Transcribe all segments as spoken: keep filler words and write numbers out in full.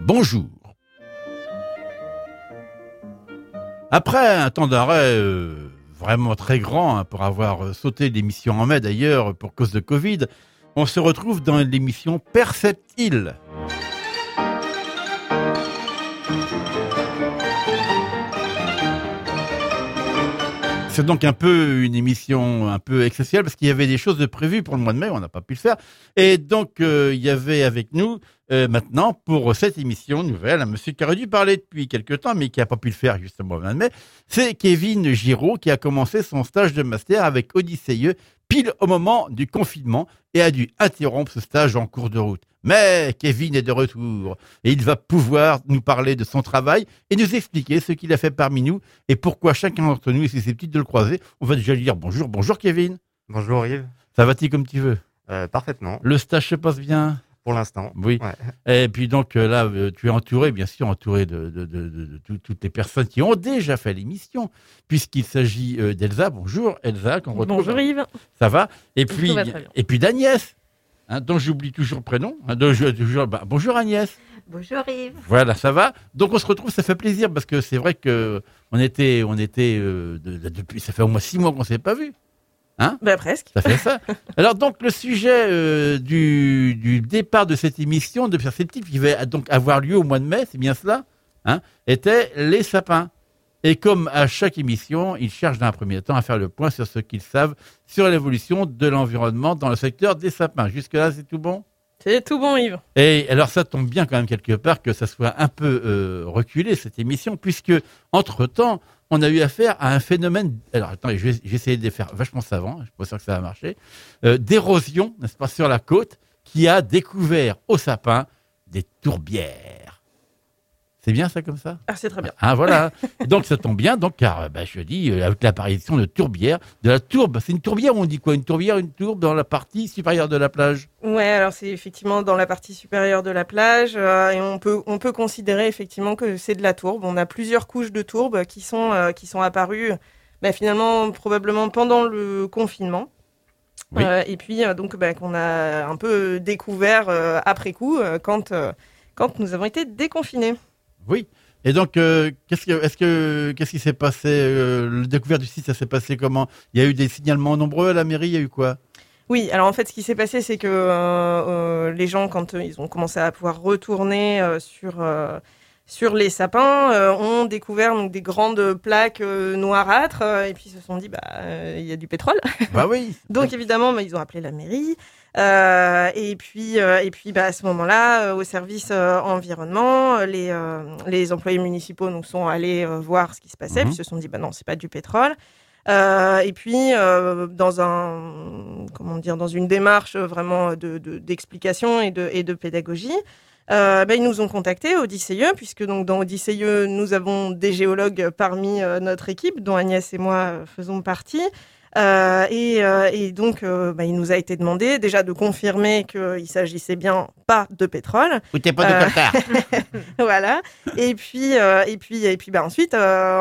Bonjour. Après un temps d'arrêt euh, vraiment très grand, hein, pour avoir sauté l'émission en mai d'ailleurs pour cause de Covid, on se retrouve dans l'émission Perceptil. C'est donc un peu une émission un peu exceptionnelle parce qu'il y avait des choses de prévues pour le mois de mai, on n'a pas pu le faire. Et donc, euh, il y avait avec nous, euh, maintenant, pour cette émission nouvelle, un monsieur qui aurait dû parler depuis quelque temps, mais qui n'a pas pu le faire justement au mois de mai, c'est Kevin Giraud qui a commencé son stage de master avec Odyssée pile au moment du confinement et a dû interrompre ce stage en cours de route. Mais Kevin est de retour et il va pouvoir nous parler de son travail et nous expliquer ce qu'il a fait parmi nous et pourquoi chacun d'entre nous est susceptible de le croiser. On va déjà lui dire bonjour. Bonjour Kevin. Bonjour Yves. Ça va-t-il comme tu veux? euh, Parfaitement. Le stage se passe bien? Pour l'instant. Oui. Ouais. Et puis donc là, tu es entouré, bien sûr, entouré de, de, de, de, de tout, toutes les personnes qui ont déjà fait l'émission, puisqu'il s'agit d'Elsa. Bonjour Elsa. Qu'on retrouve. Bonjour Yves. Ça va? Et puis, va très bien. Et puis d'Agnès. Hein, dont j'oublie toujours le prénom. Hein, dont je, toujours, bah, bonjour Agnès. Bonjour Yves. Voilà, ça va. Donc on se retrouve, ça fait plaisir parce que c'est vrai que on était, on était euh, de, de, depuis, ça fait au moins six mois qu'on s'est pas vu. Hein? Bah presque. Ça fait ça. Alors donc le sujet euh, du, du départ de cette émission de Perceptil qui va donc avoir lieu au mois de mai, c'est bien cela, hein, était les sapins. Et comme à chaque émission, ils cherchent dans un premier temps à faire le point sur ce qu'ils savent sur l'évolution de l'environnement dans le secteur des sapins. Jusque-là, c'est tout bon? C'est tout bon, Yves. Et alors, ça tombe bien quand même quelque part que ça soit un peu euh, reculé, cette émission, puisque, entre-temps, on a eu affaire à un phénomène... Alors, attendez, je vais, je vais essayer de les faire vachement savant, je ne suis pas sûr que ça va marcher, euh, d'érosion, n'est-ce pas, sur la côte, qui a découvert aux sapins des tourbières. C'est bien ça comme ça? Ah, c'est très bien. Ah, voilà. Donc, ça tombe bien. Donc, car, bah, je dis, euh, avec l'apparition de tourbières, de la tourbe. C'est une tourbière, on dit quoi? Une tourbière, une tourbe dans la partie supérieure de la plage? Ouais, alors c'est effectivement dans la partie supérieure de la plage euh, et on peut, on peut considérer effectivement que c'est de la tourbe. On a plusieurs couches de tourbe qui sont, euh, qui sont apparues bah, finalement probablement pendant le confinement. Oui. Euh, et puis, euh, donc, bah, qu'on a un peu découvert euh, après coup euh, quand, euh, quand nous avons été déconfinés. Oui. Et donc, euh, qu'est-ce que, est-ce que, qu'est-ce qui s'est passé? euh, Le découvert du site, ça s'est passé comment? Il y a eu des signalements nombreux à la mairie. Il y a eu quoi? Oui, alors en fait, ce qui s'est passé, c'est que euh, euh, les gens, quand euh, ils ont commencé à pouvoir retourner euh, sur euh, sur les sapins, euh, ont découvert donc des grandes plaques euh, noirâtres euh, et puis se sont dit, bah, euh, il y a du pétrole. Bah oui. Donc évidemment, bah, ils ont appelé la mairie. Euh, et puis, euh, et puis bah, à ce moment-là, euh, au service euh, environnement, les, euh, les employés municipaux nous sont allés euh, voir ce qui se passait, Mhm. puis se sont dit, bah non, c'est pas du pétrole. Euh, et puis, euh, dans un, comment dire, dans une démarche vraiment de, de, d'explication et de, et de pédagogie, euh, bah, ils nous ont contactés, Odyssée, puisque donc dans Odyssée, nous avons des géologues parmi euh, notre équipe, dont Agnès et moi euh, faisons partie. Euh, et, euh, et donc, euh, bah, il nous a été demandé déjà de confirmer qu'il s'agissait bien pas de pétrole. Ou t'es pas de Euh, Qatar. Voilà. Et puis, euh, et puis, et puis, bah, ensuite, euh,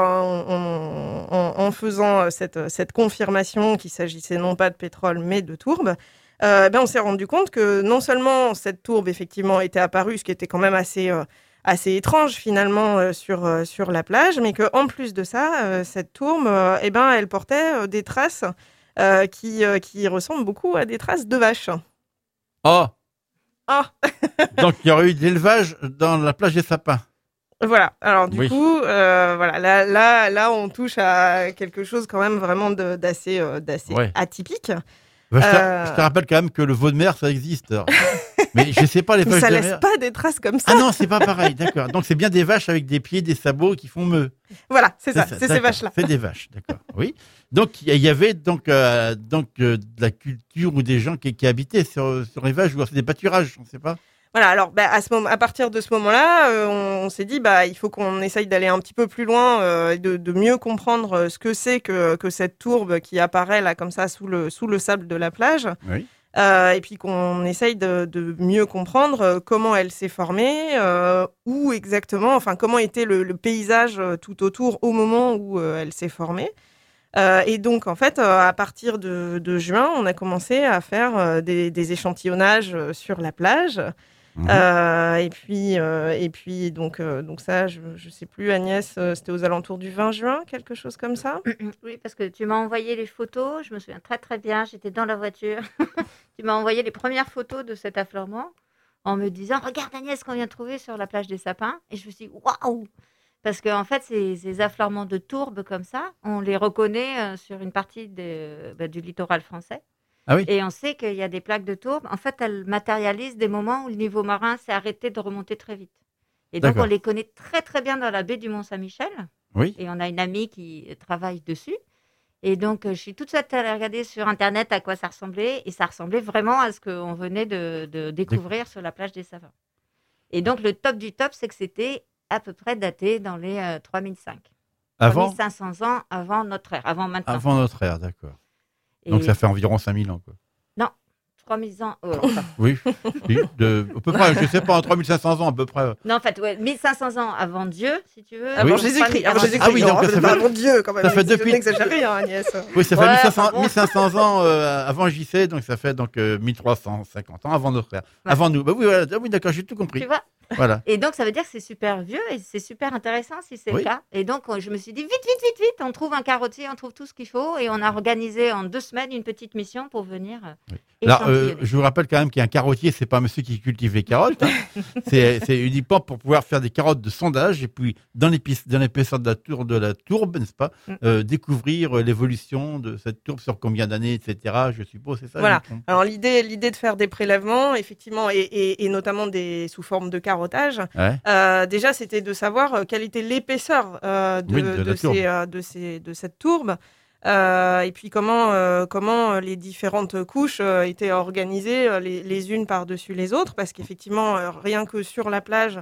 en, en, en faisant cette, cette confirmation qu'il s'agissait non pas de pétrole mais de tourbe, euh, ben, on s'est rendu compte que non seulement cette tourbe effectivement était apparue, ce qui était quand même assez euh, assez étrange finalement euh, sur euh, sur la plage, mais que en plus de ça, euh, cette tourbe, euh, eh ben, elle portait euh, des traces euh, qui euh, qui ressemblent beaucoup à des traces de vaches. Oh. Ah. Donc, il y aurait eu de l'élevage dans la plage des sapins. Voilà. Alors du Oui. coup, euh, voilà, là, là, là, on touche à quelque chose quand même vraiment de, d'assez, euh, d'assez Ouais. atypique. Bah, je, te, Euh. je te rappelle quand même que le veau de mer, ça existe. Mais je sais pas les Mais vaches ça de laisse mer. pas des traces comme ça. Ah non, c'est pas pareil, d'accord. Donc c'est bien des vaches avec des pieds, des sabots qui font meuh. Voilà, c'est ça, c'est ces d'accord. vaches-là. C'est des vaches, d'accord. Oui. Donc il y avait donc euh, donc euh, de la culture ou des gens qui, qui habitaient sur sur les vaches ou c'est des pâturages, on sait pas. Voilà, alors bah, à, ce moment, à partir de ce moment-là, euh, on, on s'est dit bah il faut qu'on essaye d'aller un petit peu plus loin, euh, de, de mieux comprendre euh, ce que c'est que, que cette tourbe qui apparaît là comme ça sous le, sous le sable de la plage. Oui. Euh, et puis qu'on essaye de, de mieux comprendre euh, comment elle s'est formée, euh, où exactement, enfin comment était le, le paysage euh, tout autour au moment où euh, elle s'est formée. Euh, et donc, en fait, euh, à partir de, de juin, on a commencé à faire euh, des, des échantillonnages euh, sur la plage. Mmh. Euh, et puis, euh, et puis donc, euh, donc ça, je ne sais plus, Agnès, euh, c'était aux alentours du vingt juin, quelque chose comme ça. Oui, parce que tu m'as envoyé les photos, je me souviens très très bien, j'étais dans la voiture. Tu m'as envoyé les premières photos de cet affleurement en me disant « Regarde Agnès, ce qu'on vient de trouver sur la plage des Sapins ». Et je me suis dit « Waouh !» Parce qu'en en fait, ces, ces affleurements de tourbes comme ça, on les reconnaît euh, sur une partie de, bah, du littoral français. Ah oui. Et on sait qu'il y a des plaques de tourbe. En fait, elles matérialisent des moments où le niveau marin s'est arrêté de remonter très vite. Et donc, D'accord. on les connaît très, très bien dans la baie du Mont-Saint-Michel. Oui. Et on a une amie qui travaille dessus. Et donc, je suis toute seule allée regarder sur Internet à quoi ça ressemblait. Et ça ressemblait vraiment à ce qu'on venait de, de découvrir sur la plage des Sapins. Et donc, le top du top, c'est que c'était à peu près daté dans les euh, trois mille cinq. Avant trois mille cinq cents ans avant notre ère, avant maintenant. Avant notre ère, d'accord. Et Donc ça fait environ cinq mille ans, quoi. Non, trois mille ans. Euh, enfin, Oui, oui, de, à peu près, je sais pas, trois mille cinq cents ans à peu près. non, en fait, ouais, mille cinq cents ans avant Dieu, si tu veux. Avant Oui. Jésus-Christ. Avant Avant- Jésus-Christ. Ah oui, donc non, ça fait- avant Dieu, quand même. ça fait C'est- depuis- Je n'exagère rien, Agnès. Oui, ça fait Ouais, mille cinq cents, enfin bon. mille cinq cents ans euh, avant J C, donc ça fait donc euh, mille trois cent cinquante ans avant notre ère. Ouais. Avant nous. Bah oui, voilà, ah oui, d'accord, j'ai tout compris. Tu vois. Voilà. Et donc, ça veut dire que c'est super vieux et c'est super intéressant si c'est Oui. le cas. Et donc, euh, je me suis dit, vite, vite, vite, vite, on trouve un carottier, on trouve tout ce qu'il faut. Et on a organisé en deux semaines une petite mission pour venir euh, Oui. Alors, euh, échantillonner. je vous rappelle quand même qu'un carottier, c'est pas monsieur qui cultive les carottes. hein. c'est, c'est uniquement pour pouvoir faire des carottes de sondage et puis dans, l'épi- dans l'épaisseur de la, tour, de la tourbe, n'est-ce pas, Mm. euh, découvrir euh, l'évolution de cette tourbe sur combien d'années, et cetera. Je suppose, c'est ça. Voilà. je me trompe. Alors l'idée, l'idée de faire des prélèvements, effectivement, et, et, et notamment des sous forme de carottage, Ouais. euh, déjà c'était de savoir euh, quelle était l'épaisseur euh, de, Oui, de la de, tourbe. ces, euh, de, ces, de cette tourbe, euh, et puis comment, euh, comment les différentes couches euh, étaient organisées euh, les, les unes par-dessus les autres, parce qu'effectivement, euh, rien que sur la plage,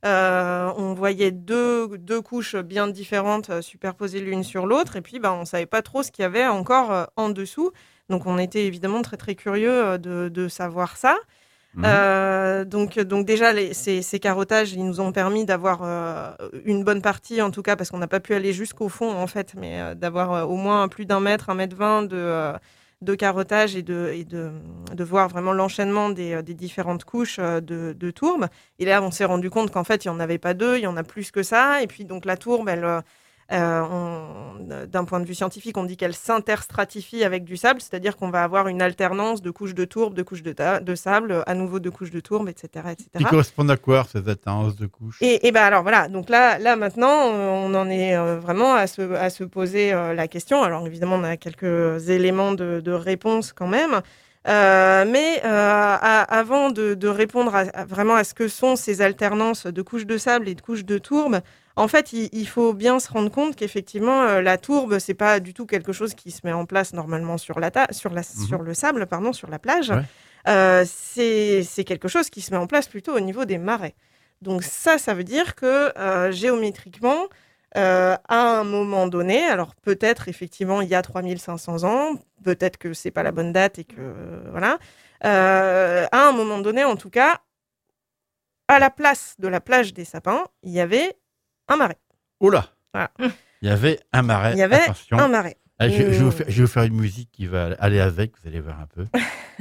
euh, on voyait deux, deux couches bien différentes euh, superposées l'une sur l'autre, et puis bah, on ne savait pas trop ce qu'il y avait encore euh, en dessous. Donc on était évidemment très très curieux euh, de, de savoir ça. Mhm. Euh, donc, donc déjà, les, ces, ces carottages, ils nous ont permis d'avoir euh, une bonne partie, en tout cas, parce qu'on n'a pas pu aller jusqu'au fond, en fait, mais euh, d'avoir euh, au moins plus d'un mètre, un mètre vingt de, euh, de carottage et, de, et de, de voir vraiment l'enchaînement des, des différentes couches euh, de, de tourbe. Et là, on s'est rendu compte qu'en fait, il n'y en avait pas deux, il y en a plus que ça. Et puis, donc, la tourbe, elle... euh, Euh, on- d'un point de vue scientifique, on dit qu'elle s'interstratifie avec du sable, c'est-à-dire qu'on va avoir une alternance de couches de tourbe, de couches de, ta- de sable, à nouveau de couches de tourbe, et cetera, et Qui cetera. correspondent à quoi, ces alternances de couches? Et, et ben alors voilà, donc là, là maintenant, on en est euh, vraiment à se, à se poser euh, la question. Alors évidemment, on a quelques éléments de, de réponse quand même. Euh, mais euh, à- avant de, de répondre à, à vraiment à ce que sont ces alternances de couches de sable et de couches de tourbe, en fait, il, il faut bien se rendre compte qu'effectivement, euh, la tourbe, c'est pas du tout quelque chose qui se met en place normalement sur, la ta- sur, la, Mhm. sur le sable, pardon, sur la plage. Ouais. Euh, c'est c'est quelque chose qui se met en place plutôt au niveau des marais. Donc ça, ça veut dire que euh, géométriquement, euh, à un moment donné, alors peut-être effectivement il y a trois mille cinq cents ans, peut-être que c'est pas la bonne date et que euh, voilà, euh, à un moment donné en tout cas, à la place de la plage des Sapins, il y avait un marais. Oh là. Voilà. Il y avait un marais. Il y avait Attention. un marais. Allez, je, je vais vous Mmh. faire, je vais vous faire une musique qui va aller avec, vous allez voir un peu.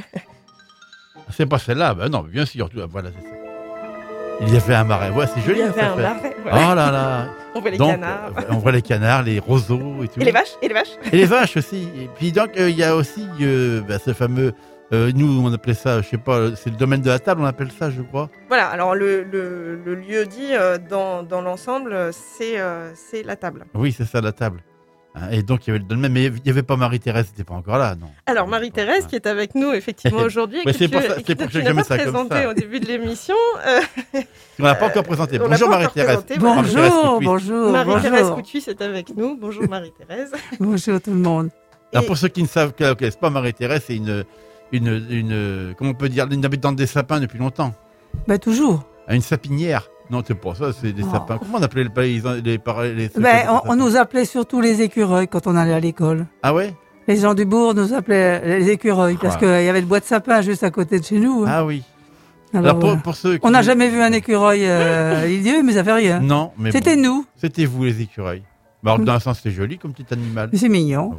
C'est pas celle-là, ben non, bien sûr. tout- Voilà, c'est ça. Il y avait un marais. Ouais, c'est joli. Il y avait ça un fait. marais. voilà. Oh là là. On voit les Donc, canards. euh, on voit les canards, les roseaux et tout. Et les vaches. Et les vaches. Et les vaches aussi. Et puis donc, euh, il y a aussi euh, bah, ce fameux... euh, nous, on appelait ça, je sais pas, c'est le domaine de la table, on appelle ça, je crois. Voilà, alors le, le, le lieu dit euh, dans, dans l'ensemble, euh, c'est euh, c'est la table. Oui, c'est ça, la table. Hein, et donc, il y avait le domaine, mais il n'y avait pas Marie-Thérèse, c'était pas encore là, non. Alors Marie-Thérèse qui est avec nous effectivement aujourd'hui, et Ouais, que c'est tu, pour ça- et c'est que pour tu ça que n'as je mets pas ça comme présenté ça. au début de l'émission. euh, On l'a pas encore présenté. on l'a Bonjour pas encore Marie-Thérèse. présenté, voilà. Marie-Thérèse Bonjour, Coutuis. bonjour, Marie-Thérèse bonjour. Coutuis est avec nous. Bonjour Marie-Thérèse. Bonjour tout le monde. Alors Et- pour ceux qui ne savent que c'est pas Marie-Thérèse, c'est une, une, une, comment on peut dire, une habitante des sapins depuis longtemps. Bah toujours. Une sapinière. Non, c'est pas ça, c'est des Oh. sapins. Comment on appelait les paysans, les, par- les ceux qui Ben, habitent on, des on sapins nous appelait surtout les écureuils quand on allait à l'école. Ah ouais? Les gens du bourg nous appelaient les écureuils parce Ah. qu'il y avait le bois de sapin juste à côté de chez nous. hein. Ah oui. Alors, Alors pour, voilà. pour ceux qui... On n'a jamais vu un écureuil euh, idiot, mais ça fait rien. Non, mais C'était bon. nous. C'était vous les écureuils. Bah, alors, dans un sens, c'est joli comme petit animal. Mais c'est mignon. Ah oui.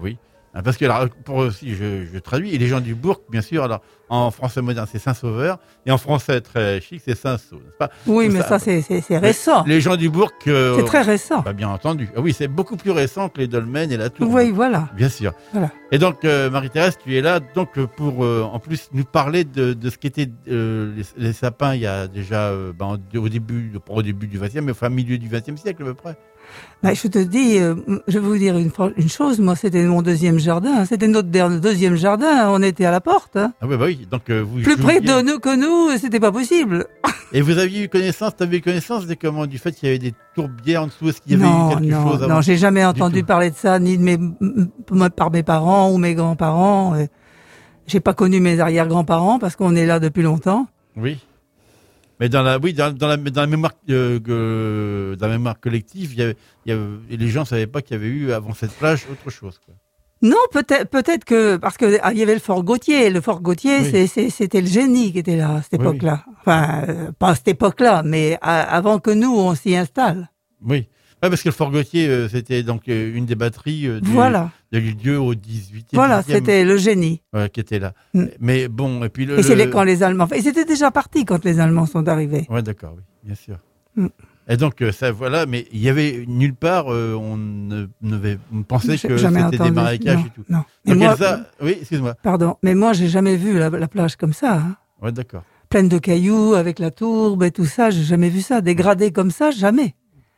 Ah, parce que, alors, pour aussi, je, je traduis, et les gens du Bourg, bien sûr, alors, en français moderne, c'est Saint-Sauveur, et en français très chic, c'est Saint-Saul, n'est-ce pas? Oui, Donc mais ça, c'est, c'est, c'est récent. Les, les gens du Bourg... Euh, c'est très récent. Bah, bien entendu. Ah oui, c'est beaucoup plus récent que les dolmens et la tour. Oui, voilà. Bien sûr. Voilà. Et donc, euh, Marie-Thérèse, tu es là donc pour, euh, en plus, nous parler de, de ce qu'étaient euh, les, les sapins il y a déjà, euh, bah, au début, pas au début du vingtième, mais enfin, milieu du vingtième siècle à peu près. Bah, je te dis, euh, je vais vous dire une, une chose, moi c'était mon deuxième jardin, hein. C'était notre dernier, deuxième jardin, on était à la porte. Hein. Ah oui, bah oui, donc euh, vous plus jouiez... près de nous que nous, c'était pas possible. Et vous aviez eu connaissance, tu avais eu connaissance de comment, du fait qu'il y avait des tourbières en dessous, est-ce qu'il y avait non, eu quelque non, chose avant? Non, j'ai jamais entendu parler de ça, ni de mes, par mes parents ou mes grands-parents. J'ai pas connu mes arrière-grands-parents parce qu'on est là depuis longtemps. Oui. Mais dans la, oui, dans, dans la, dans la mémoire, euh, que, dans la mémoire collective, il y avait, il y avait, les gens savaient pas qu'il y avait eu avant cette plage autre chose, quoi. Non, peut-être, peut-être que parce que ah, il y avait le Fort Gautier. Le Fort Gautier, Oui. c'est, c'est, c'était le génie qui était là à cette Oui, époque-là. Oui. Enfin, euh, pas à cette époque-là, mais à, avant que nous on s'y installe. Oui. Ouais, parce que le Fort Gautier, euh, c'était donc euh, une des batteries euh, du, voilà. de Dieu au dix-huitième. Voilà, dix-septième, c'était le génie. Ouais, qui était là. Mm. Mais bon, et puis le. Et c'est le... les, quand les Allemands. Ils étaient déjà partis quand les Allemands sont arrivés. Ouais, d'accord, oui, bien sûr. Mm. Et donc euh, ça, voilà, mais il y avait nulle part, euh, on ne, ne, on pensait J'ai que jamais c'était entendu. des marécages non, et tout. Non. Mais Donc moi, Elsa, oui, excuse-moi. pardon, mais moi j'ai jamais vu la, la plage comme ça. Hein. Ouais, d'accord. Pleine de cailloux, avec la tourbe et tout ça, j'ai jamais vu ça. Dégradé comme ça, jamais.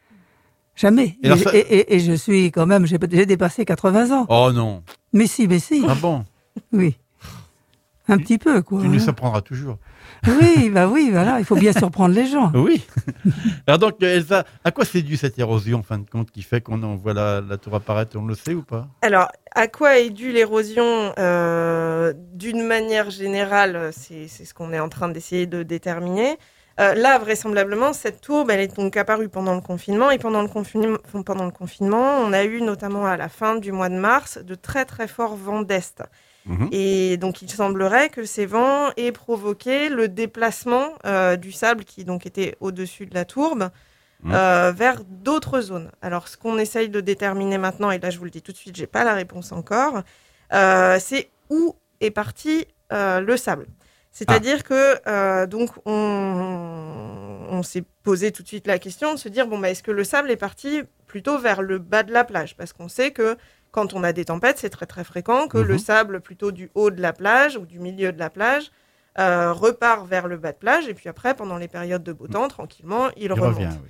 Jamais. Et, et, alors ça... et, et, et je suis quand même, j'ai, j'ai dépassé quatre-vingts ans. Oh non. Mais si, mais si. Ah bon. Oui. Un petit peu, quoi. Tu hein. nous surprendras toujours. Oui, bah oui, voilà, il faut bien surprendre les gens. Oui. Alors donc, Elsa, à quoi c'est dû cette érosion, en fin de compte, qui fait qu'on en voit la, la tour apparaître, on le sait ou pas? Alors, à quoi est due l'érosion euh, d'une manière générale, c'est, c'est ce qu'on est en train d'essayer de déterminer. Euh, là, vraisemblablement, cette tourbe, elle est donc apparue pendant le confinement. Et pendant le, confinement, pendant le confinement, on a eu notamment à la fin du mois de mars de très très forts vents d'est. Mmh. Et donc, il semblerait que ces vents aient provoqué le déplacement euh, du sable qui donc était au-dessus de la tourbe mmh. euh, vers d'autres zones. Alors, ce qu'on essaye de déterminer maintenant, et là, je vous le dis tout de suite, j'ai pas la réponse encore, euh, c'est où est parti euh, le sable. C'est-à-dire ah. que euh, donc on, on s'est posé tout de suite la question de se dire bon bah est-ce que le sable est parti plutôt vers le bas de la plage, parce qu'on sait que quand on a des tempêtes, c'est très très fréquent que mmh. le sable plutôt du haut de la plage ou du milieu de la plage euh, repart vers le bas de plage et puis après pendant les périodes de beau temps tranquillement il, il remonte. Revient, oui.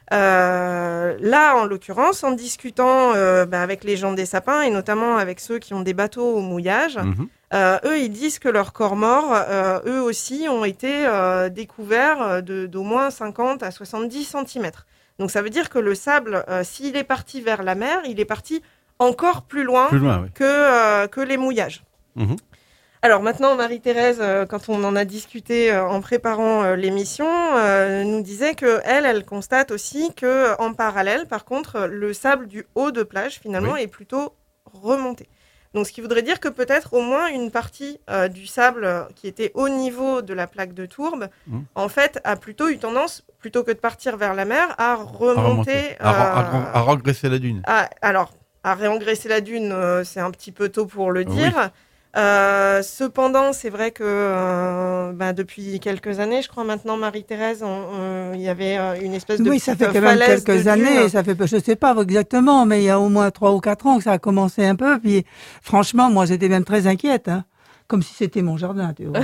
Euh, là, en l'occurrence, en discutant euh, bah, avec les gens des sapins et notamment avec ceux qui ont des bateaux au mouillage, mmh. euh, eux, ils disent que leurs corps morts, euh, eux aussi, ont été euh, découverts de, d'au moins cinquante à soixante-dix centimètres. Donc, ça veut dire que le sable, euh, s'il est parti vers la mer, il est parti encore plus loin, plus loin oui. que, euh, que les mouillages. Mmh. Alors maintenant, Marie-Thérèse, euh, quand on en a discuté euh, en préparant euh, l'émission, euh, nous disait que elle, elle constate aussi que en parallèle, par contre, le sable du haut de plage finalement oui. est plutôt remonté. Donc, ce qui voudrait dire que peut-être au moins une partie euh, du sable euh, qui était au niveau de la plaque de tourbe, mmh. en fait, a plutôt eu tendance, plutôt que de partir vers la mer, à remonter, à, remonter. Euh, à, à, à regresser la dune. À, alors, à réengresser la dune, euh, c'est un petit peu tôt pour le dire. Oui. Euh, cependant, c'est vrai que euh, bah, depuis quelques années, je crois maintenant, Marie-Thérèse, il y avait euh, une espèce de oui, ça fait quand même quelques années. Ça fait, je sais pas exactement, mais il y a au moins trois ou quatre ans que ça a commencé un peu. Puis, franchement, moi, j'étais même très inquiète, hein, comme si c'était mon jardin. Tu vois,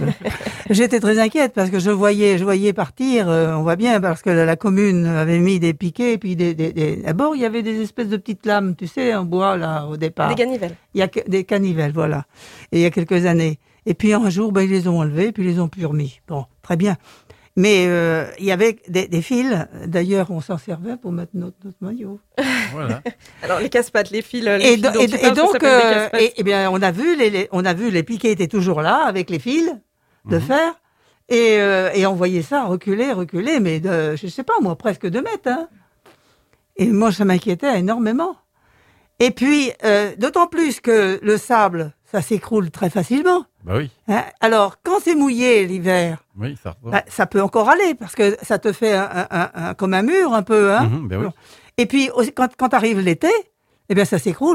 j'étais très inquiète parce que je voyais, je voyais partir. Euh, on voit bien parce que la, la commune avait mis des piquets, puis des, des, des... d'abord il y avait des espèces de petites lames, tu sais, en bois là au départ. Des canivelles. Il y a des canivelles, voilà. Et il y a quelques années. Et puis un jour, ben ils les ont enlevés, puis ils les ont plus remis. Bon, très bien. Mais euh, il y avait des, des fils. D'ailleurs, on s'en servait pour mettre notre, notre maillot. Voilà. Alors les casse-pattes, les fils. Les et, fils do, dont et, tu et parles, donc, euh, et, et bien, on a vu les, les, on a vu les piquets étaient toujours là avec les fils de mmh. fer, et, euh, et on voyait ça reculer, reculer, mais de, je sais pas moi, presque deux mètres. Hein. Et moi, ça m'inquiétait énormément. Et puis, euh, d'autant plus que le sable, ça s'écroule très facilement. Bah oui. Hein? Alors, quand c'est mouillé l'hiver, oui, ça, bah, ça peut encore aller parce que ça te fait un, un, un, comme un mur un peu. Hein? Mmh, bah oui. Et puis, quand, quand arrive l'été, eh bien, ça s'écroule.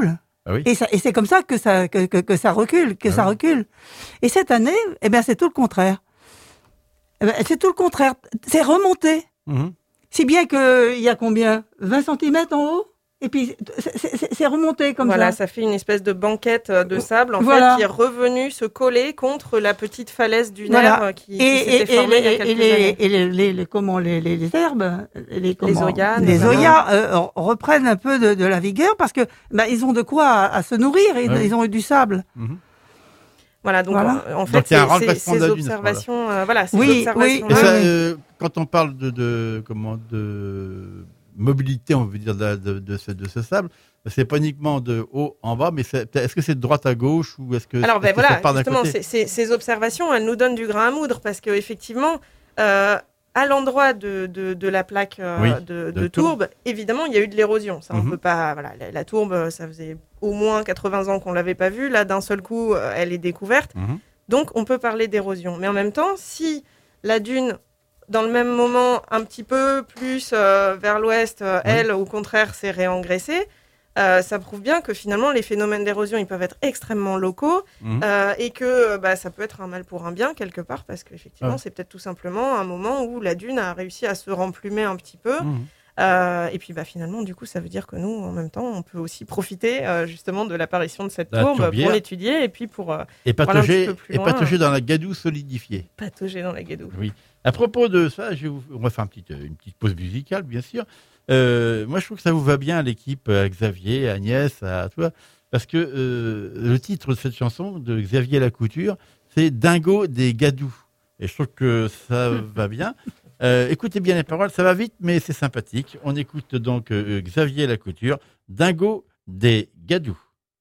Ah oui. Et, ça, et c'est comme ça que ça, que, que, que ça recule, que ah ça oui. recule. Et cette année, eh ben, c'est tout le contraire. Eh ben, c'est tout le contraire. C'est remonté. Mmh. Si bien qu'il y a combien vingt centimètres en haut. Et puis, c'est, c'est, c'est remonté comme voilà, ça. ça fait une espèce de banquette de sable, en Voilà. fait, qui est revenue se coller contre la petite falaise dunaire Voilà. qui, Et, qui s'était et, formée et, il y a et, quelques les, années. et les, les, les- comment, les, les, les herbes, les, comment, oyas, les notamment. oyas euh, reprennent un peu de, de la vigueur parce que bah, ils ont de quoi à, à se nourrir. Ils, Ouais. ils ont eu du sable. Mmh. Voilà, donc Voilà. en, en fait, Donc, il y a un ces- remplacement ces, de ces la dune, observations, euh, voilà, ces Oui, oui. observations Et ça, oui. euh, quand on parle de, de, comment, de mobilité, on veut dire, de, de, de, ce, de ce sable, c'est pas uniquement de haut en bas, mais c'est, est-ce que c'est de droite à gauche ou est-ce que, Alors, est-ce ben que ça voilà, part d'un justement, côté ces, ces- ces observations, elles nous donnent du grain à moudre parce qu'effectivement, euh, à l'endroit de, de, de la plaque euh, Oui, de, de de tourbe. tourbe, évidemment, il y a eu de l'érosion. Ça, on Mhm. peut pas. Voilà, la, la tourbe, ça faisait au moins quatre-vingts ans qu'on l'avait pas vue. Là, d'un seul coup, euh, elle est découverte. Mmh. Donc, on peut parler d'érosion. Mais en même temps, si la dune, dans le même moment, un petit peu plus euh, vers l'ouest, euh, Oui. elle, au contraire, s'est réengraissée, euh, ça prouve bien que finalement, les phénomènes d'érosion, ils peuvent être extrêmement locaux Mmh. euh, et que bah, ça peut être un mal pour un bien, quelque part, parce qu'effectivement, Ouais. c'est peut-être tout simplement un moment où la dune a réussi à se remplumer un petit peu. Mmh. Euh, et puis bah, finalement, du coup, ça veut dire que nous, en même temps, on peut aussi profiter euh, justement de l'apparition de cette La tourbe tourbière. pour l'étudier et puis pour euh, Et Voilà un petit patauger, peu plus et loin. patauger dans la gadoue solidifiée. patauger dans la gadoue. Oui. À propos de ça, je vais vous- on va faire une petite, une petite pause musicale, bien sûr. Euh, moi, je trouve que ça vous va bien, l'équipe, à Xavier, à Agnès, à toi, parce que euh, le titre de cette chanson de Xavier Lacouture, c'est Dingo des Gadous. Et je trouve que ça va bien. Euh, écoutez bien les paroles, ça va vite, mais c'est sympathique. On écoute donc euh, Xavier Lacouture, Dingo des Gadous.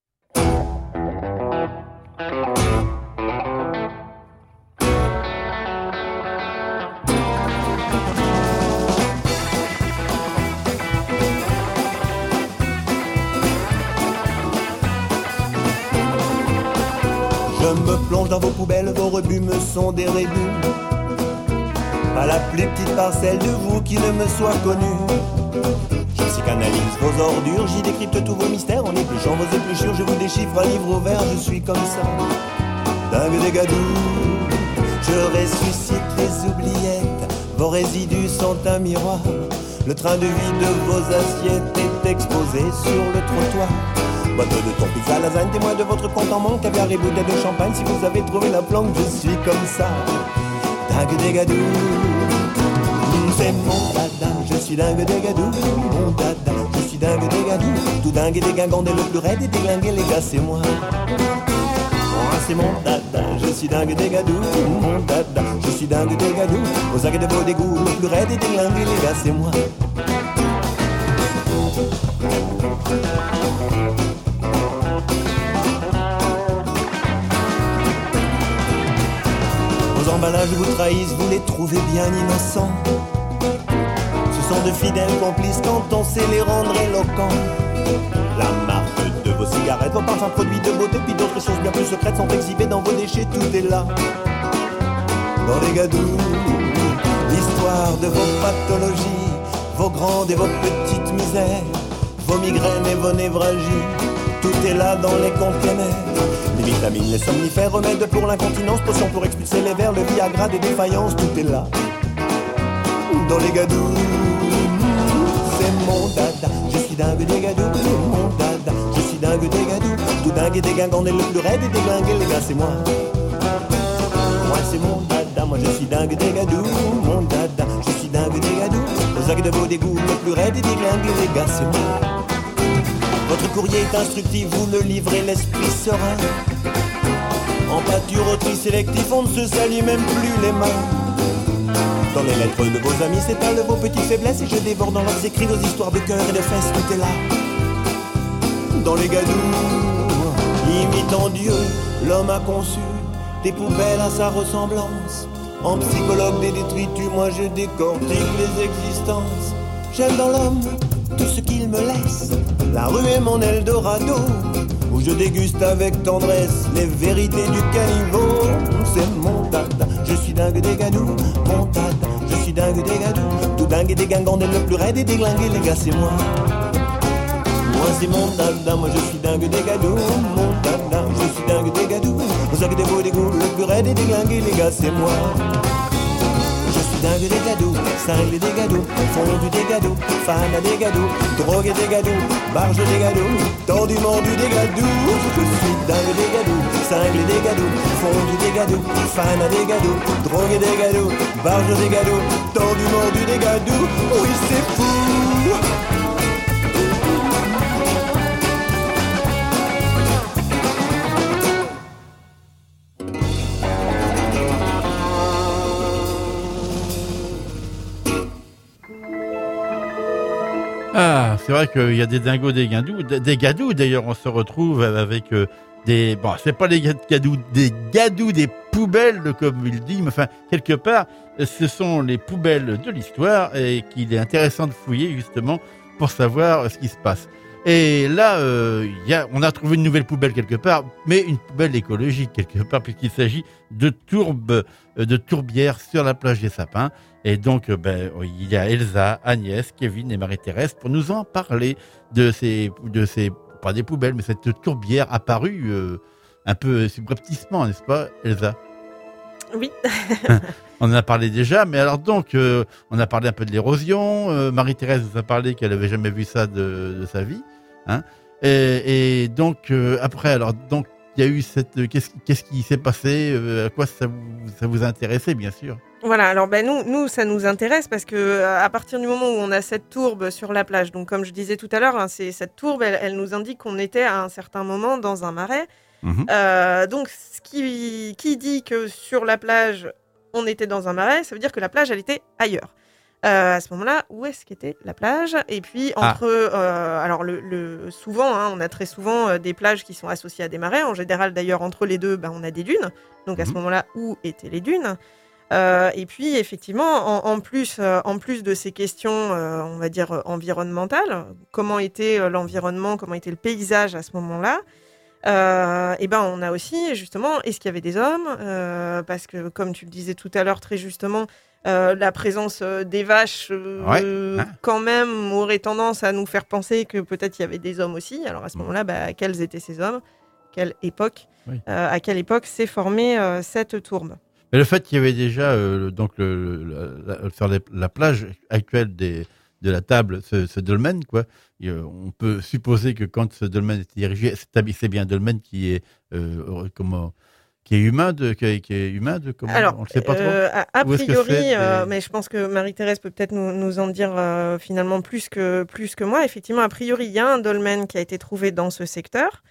Je me plonge dans vos poubelles, vos rebuts me sont des rébus. Pas la plus petite parcelle de vous qui ne me soit connue. Je psychanalyse vos ordures, j'y décrypte tous vos mystères. En épluchant vos épluchures, je vous déchiffre un livre ouvert. Je suis comme ça, dingue des gadous. Je ressuscite les oubliettes, vos résidus sont un miroir. Le train de vie de vos assiettes est exposé sur le trottoir. Boîte de ton pizza, lasagne, témoin de votre compte en banque, caviar et bouteille de champagne. Si vous avez trouvé la planque, je suis comme ça, dingue des gadous. C'est mon dada, je suis dingue des gadous. Mon dada, je suis dingue des gadous. Tout dingue et dégingandé, le plus raide et déglingué, les gars, c'est moi. Moi, c'est mon dada, je suis dingue des gadous. Mon dada, je suis dingue des gadous. Aux aguets de vos dégoûts, le plus raide et déglingué, les gars, c'est moi. Vos emballages vous trahissent, vous les trouvez bien innocents. Ce sont de fidèles complices quand on sait les rendre éloquents. La marque de vos cigarettes, vos parfums produits de beauté, puis d'autres choses bien plus secrètes sont exhibées dans vos déchets, tout est là. Dans les gadous, l'histoire de vos pathologies, vos grandes et vos petites misères, vos migraines et vos névralgies, tout est là dans les conteneurs. Les vitamines, les somnifères, remèdes pour l'incontinence, potions pour expulser les vers, le Viagra des défaillances, tout est là. Dans les gadous, c'est mon dada, je suis dingue des gadous, mon dada, je suis dingue des gadous, tout dingue et dégingandé, le plus raide et déglingué, les gars, c'est moi. Moi, c'est mon dada, moi je suis dingue des gadous, mon dada, je suis dingue des gadous, aux aguets de vos dégoûts, le plus raide et déglingué, les gars, c'est moi. Votre courrier est instructif, vous le livrez l'esprit serein. En pâture au tri sélectif, on ne se salit même plus les mains. Dans les lettres de vos amis s'étalent vos petites faiblesses, et je dévore dans leurs écrits vos histoires de cœur et de fesses, tout est là. Dans les gadous, imitant Dieu, l'homme a conçu des poubelles à sa ressemblance. En psychologue des détritus, moi je décortique les existences. J'aime dans l'homme tout ce qu'il me laisse. La rue est mon Eldorado, où je déguste avec tendresse les vérités du caniveau. C'est mon dada, je suis dingue des gadous. Mon dada, je suis dingue des gadous. Tout dingue et dégingandé, le plus raide et déglingué, les gars, c'est moi. Moi, c'est mon dada, moi je suis dingue des gadous. Mon dada, je suis dingue des gadous. Vous savez des beaux des goûts, le plus raide et déglingué, les gars, c'est moi. Je suis dingue des gadous, cinglé des gadous, fondu des gadous, fan des gadous, drogué des gadous, barge des gadous, tordu mordu des gadous. Je suis dingue des gadous, cinglé des gadous, fondu des gadous, fan des gadous, drogué des gadous, barge des gadous, tordu mordu des gadous. Oui, c'est fou. Ah, c'est vrai qu'il y a des dingos, des gadous, des gadous. D'ailleurs, on se retrouve avec euh, des, bon, c'est pas les gadous, des gadous, des poubelles, comme il dit, mais enfin, quelque part, ce sont les poubelles de l'histoire et qu'il est intéressant de fouiller justement pour savoir ce qui se passe. Et là, euh, y a, on a trouvé une nouvelle poubelle quelque part, mais une poubelle écologique quelque part, puisqu'il s'agit de tourbes, de tourbières sur la plage des Sapins. Et donc, ben, il y a Elsa, Agnès, Kevin et Marie-Thérèse pour nous en parler de ces, de ces, pas des poubelles, mais cette tourbière apparue euh, un peu subrepticement, n'est-ce pas, Elsa? Oui. On en a parlé déjà, mais alors donc, euh, on a parlé un peu de l'érosion. Euh, Marie-Thérèse nous a parlé qu'elle avait jamais vu ça de, de sa vie, hein. Et, et donc euh, après, alors donc il y a eu cette, qu'est-ce, qu'est-ce qui s'est passé, euh, à quoi ça vous, ça vous a intéressé, bien sûr. Voilà, alors ben nous, nous, ça nous intéresse parce que à partir du moment où on a cette tourbe sur la plage, donc comme je disais tout à l'heure, hein, c'est cette tourbe, elle, elle nous indique qu'on était à un certain moment dans un marais. Mmh. Euh, donc, ce qui, qui dit que sur la plage, on était dans un marais, ça veut dire que la plage, elle était ailleurs. Euh, à ce moment-là, où est-ce qu'était la plage? Et puis, entre... Ah. Euh, alors, le, le, souvent, hein, on a très souvent euh, des plages qui sont associées à des marais. En général, d'ailleurs, entre les deux, ben, on a des dunes. Donc, mmh. à ce moment-là, où étaient les dunes? Euh, et puis, effectivement, en, en, plus, euh, en plus de ces questions, euh, on va dire, environnementales, comment était euh, l'environnement, comment était le paysage à ce moment-là? Euh, et ben on a aussi justement, est-ce qu'il y avait des hommes, euh, parce que comme tu le disais tout à l'heure très justement, euh, la présence euh, des vaches euh, ouais. hein. quand même aurait tendance à nous faire penser que peut-être il y avait des hommes aussi. Alors à ce moment-là, bah, quels étaient ces hommes, quelle époque, oui. euh, à quelle époque s'est formée euh, cette tourbe? Mais le fait qu'il y avait déjà euh, donc le, le, la, sur les, la plage actuelle des de la table, ce, ce dolmen, quoi. Et, euh, on peut supposer que quand ce dolmen était dirigé, c'est, c'est bien un dolmen qui est euh, comment, qui est humain de, qui est, qui est humain de, comment, alors, on le sait pas trop. Euh, a, a priori, euh, mais je pense que Marie-Thérèse peut peut-être nous, nous en dire euh, finalement plus que plus que moi. Effectivement, a priori, il y a un dolmen qui a été trouvé dans ce secteur.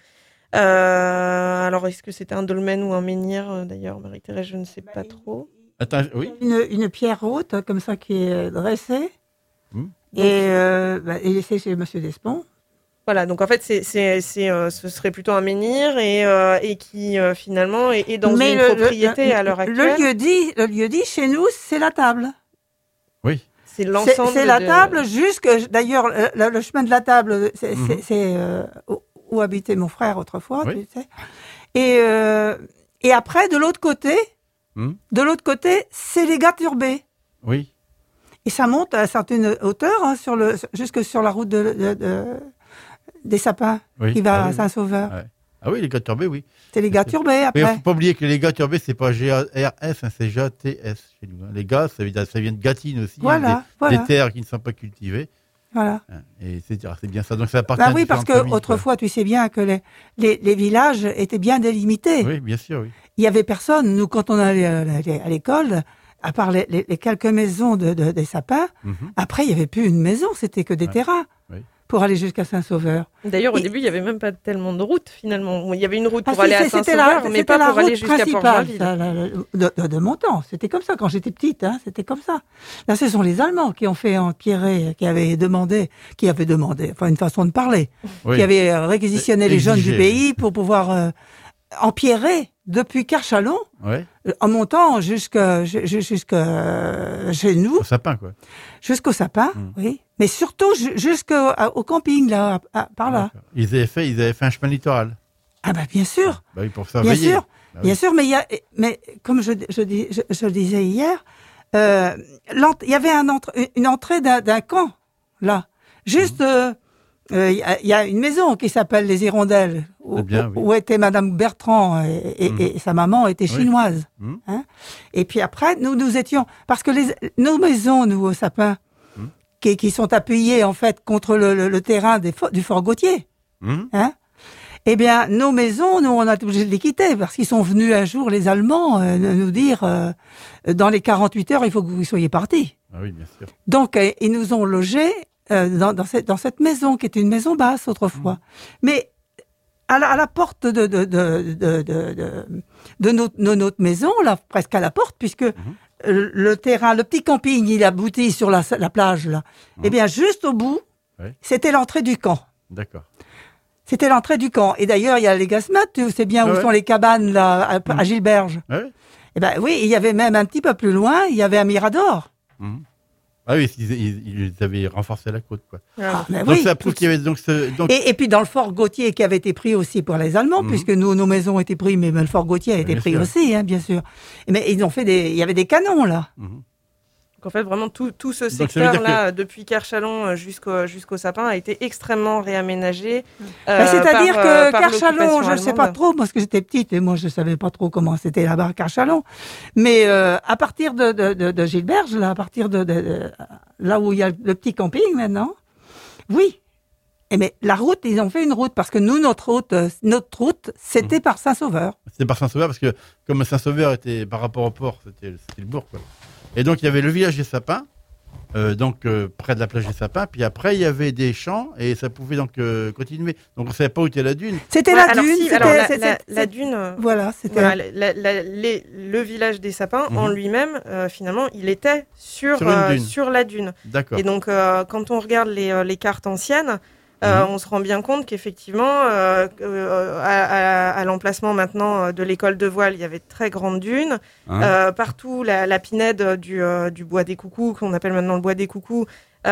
Euh, alors, est-ce que c'était un dolmen ou un menhir d'ailleurs, Marie-Thérèse, je ne sais pas trop. Attends, oui. Une, une pierre haute comme ça qui est dressée. Hum. Et, euh, bah, et c'est chez Monsieur Despons. Voilà, donc en fait, c'est, c'est, c'est, euh, ce serait plutôt un menhir et, euh, et qui euh, finalement est, est dans Mais une le, propriété le, à l'heure actuelle. Le lieu dit, le lieu dit chez nous, c'est la table. Oui. C'est l'ensemble. C'est, c'est la de... table jusque. D'ailleurs, le, le chemin de la table, c'est, mm-hmm. c'est, c'est euh, où, où habitait mon frère autrefois, oui. tu sais. Et euh, et après, de l'autre côté, mm. de l'autre côté, c'est les gars turbés. Oui. Et ça monte à certaines hauteurs, hein, sur le, jusque sur la route de, de, de, des Sapins, oui. qui va ah, à oui. Saint-Sauveur. Ah, ouais. ah oui, les gars turbés, oui. C'est les gars turbés, après. Mais il ne faut pas oublier que les gars turbés, c'est pas G A R S, hein, c'est G A T S chez nous. Hein. Les gars, ça, ça vient de Gâtine aussi, voilà, hein, des, voilà. des terres qui ne sont pas cultivées. Voilà. Et c'est, c'est bien ça. Donc ça appartient bah à oui, parce qu'autrefois, tu sais bien que les, les, les villages étaient bien délimités. Oui, bien sûr, oui. Il n'y avait personne. Nous, quand on allait à l'école, à part les, les, les quelques maisons de, de, des Sapins, mm-hmm. après, il n'y avait plus une maison, c'était que des ouais. terrains oui. pour aller jusqu'à Saint-Sauveur. D'ailleurs, au Et... début, il n'y avait même pas tellement de route, finalement. Il y avait une route pour ah, aller à Saint-Sauveur, la, mais pas pour aller jusqu'à Port-Gentil. De, de, de mon temps, c'était comme ça. Quand j'étais petite, hein, c'était comme ça. Là, ce sont les Allemands qui ont fait empierrer, qui avaient demandé, qui avaient demandé, enfin, une façon de parler, oui. qui avaient réquisitionné les jeunes du pays pour pouvoir euh, empierrer depuis Carchalon, ouais. en montant jusqu'à jusqu'à chez nous. Au sapin, quoi. Jusqu'au sapin, mmh. oui. Mais surtout jusqu'au au camping, là, à, par là. D'accord. Ils avaient fait, ils avaient fait un chemin littoral. Ah, bah, bien sûr. Bah oui, pour surveiller. Bien sûr. Bah, bien oui. sûr, mais il y a, mais comme je, je, dis, je, je le disais hier, euh, il y avait un entre, une entrée d'un, d'un camp, là. Juste, mmh. euh, euh, y, a, y a une maison qui s'appelle les Hirondelles, où, bien, oui. où était Madame Bertrand et, et, mmh. et sa maman était chinoise. Oui. Mmh. Hein, et puis après, nous nous étions parce que les, nos maisons, nous au Sapin, mmh. qui, qui sont appuyées en fait contre le, le, le terrain des, du Fort Gautier. Mmh. Hein, eh bien, nos maisons, nous, on a été obligés de les quitter parce qu'ils sont venus un jour, les Allemands, euh, nous dire euh, dans les quarante-huit heures, il faut que vous soyez partis. Ah oui, bien sûr. Donc, euh, ils nous ont logés euh, dans, dans, cette, dans cette maison qui était une maison basse autrefois. Mmh. Mais à la, à la porte de, de, de, de, de, de, de, notre, de notre maison, là, presque à la porte, puisque mmh. le, le terrain, le petit camping, il aboutit sur la, la plage, là. Mmh. Eh bien, juste au bout, oui. c'était l'entrée du camp. D'accord. C'était l'entrée du camp. Et d'ailleurs, il y a les Gasmates, tu sais bien ah où ouais. sont les cabanes là, à, à Gilberge. Ah ouais. Et ben oui, il y avait même un petit peu plus loin, il y avait un Mirador. Mmh. Ah oui, ils, ils, ils avaient renforcé la côte, quoi. Ah, donc oui, ça prouve qu'il y avait donc ce. Donc... Et, et puis dans le fort Gautier qui avait été pris aussi pour les Allemands, mmh. puisque nous nos maisons étaient prises, mais le fort Gautier a été bien pris sûr. aussi, hein, bien sûr. Mais ils ont fait des, il y avait des canons là. Mmh. Donc en fait, vraiment, tout, tout ce secteur-là, que... depuis Kerchalon jusqu'au, jusqu'au Sapin, a été extrêmement réaménagé. Euh, bah, c'est-à-dire par, que Kerchalon, je ne sais pas trop, parce que j'étais petite et moi, je ne savais pas trop comment c'était là-bas à Kerchalon. Mais euh, à partir de, de, de, de Gilberge, là, à partir de, de, de là où il y a le petit camping maintenant, oui. Et mais la route, ils ont fait une route, parce que nous, notre route, notre route c'était mmh. par Saint-Sauveur. C'était par Saint-Sauveur, parce que comme Saint-Sauveur était par rapport au port, c'était, c'était le bourg, quoi. Et donc, il y avait le village des Sapins, euh, donc euh, près de la plage des Sapins. Puis après, il y avait des champs et ça pouvait donc euh, continuer. Donc, on ne savait pas où était la dune. C'était ouais, la alors, dune. Si, c'était, alors, la, c'était, la, la dune. Euh, voilà, c'était. Voilà, la, la, les, le village des Sapins, mmh. en lui-même, euh, finalement, il était sur, sur, euh, sur la dune. D'accord. Et donc, euh, quand on regarde les, euh, les cartes anciennes, Euh, mmh. on se rend bien compte qu'effectivement, euh, euh, à, à, à l'emplacement maintenant de l'école de voile, il y avait de très grandes dunes. Hein euh, partout, la, la pinède du, euh, du bois des coucous, qu'on appelle maintenant le bois des coucous,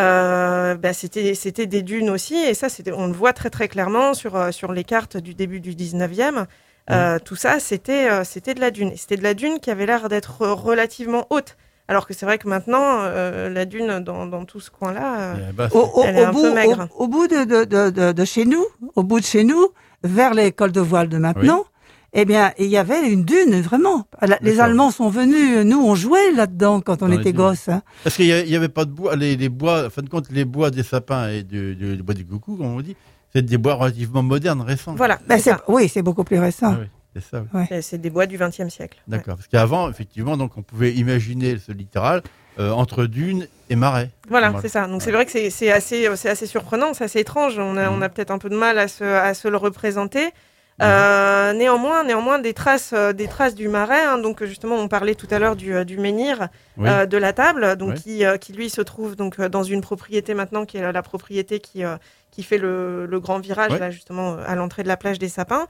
euh, bah, c'était, c'était des dunes aussi. Et ça, c'était, on le voit très très clairement sur, euh, sur les cartes du début du dix-neuvième. Euh, mmh. Tout ça, c'était, euh, c'était de la dune. Et c'était de la dune qui avait l'air d'être relativement haute. Alors que c'est vrai que maintenant, euh, la dune dans, dans tout ce coin-là, euh, bah, au, au, elle est au un bout, peu maigre. Au, au bout de, de, de, de, de chez nous, au bout de chez nous, vers l'école de voile de maintenant, oui. eh bien, il y avait une dune, vraiment. La, les Allemands sont venus, nous, on jouait là-dedans quand on dans était gosses. Hein. Parce qu'il n'y avait pas de bois, les, les bois, en fin de compte, les bois des sapins et du, du, du bois des coucous, comme on dit, c'est des bois relativement modernes, récents. Voilà. Ben, c'est, oui, c'est beaucoup plus récent. Ah, oui. C'est ça. Oui. Ouais. C'est des bois du vingtième siècle. D'accord. Ouais. Parce qu'avant, effectivement, donc, on pouvait imaginer ce littoral euh, entre dunes et marais. Voilà, c'est ça. Donc ouais. c'est vrai que c'est, c'est, assez, c'est assez surprenant, c'est assez étrange. On a, mmh. on a peut-être un peu de mal à se, à se le représenter. Mmh. Euh, néanmoins, néanmoins, des traces, euh, des traces du marais. Hein, donc justement, on parlait tout à l'heure du, euh, du menhir oui. euh, de la Table, donc oui. qui, euh, qui lui se trouve donc euh, dans une propriété maintenant qui est la propriété qui euh, qui fait le, le grand virage oui. là justement à l'entrée de la plage des Sapins.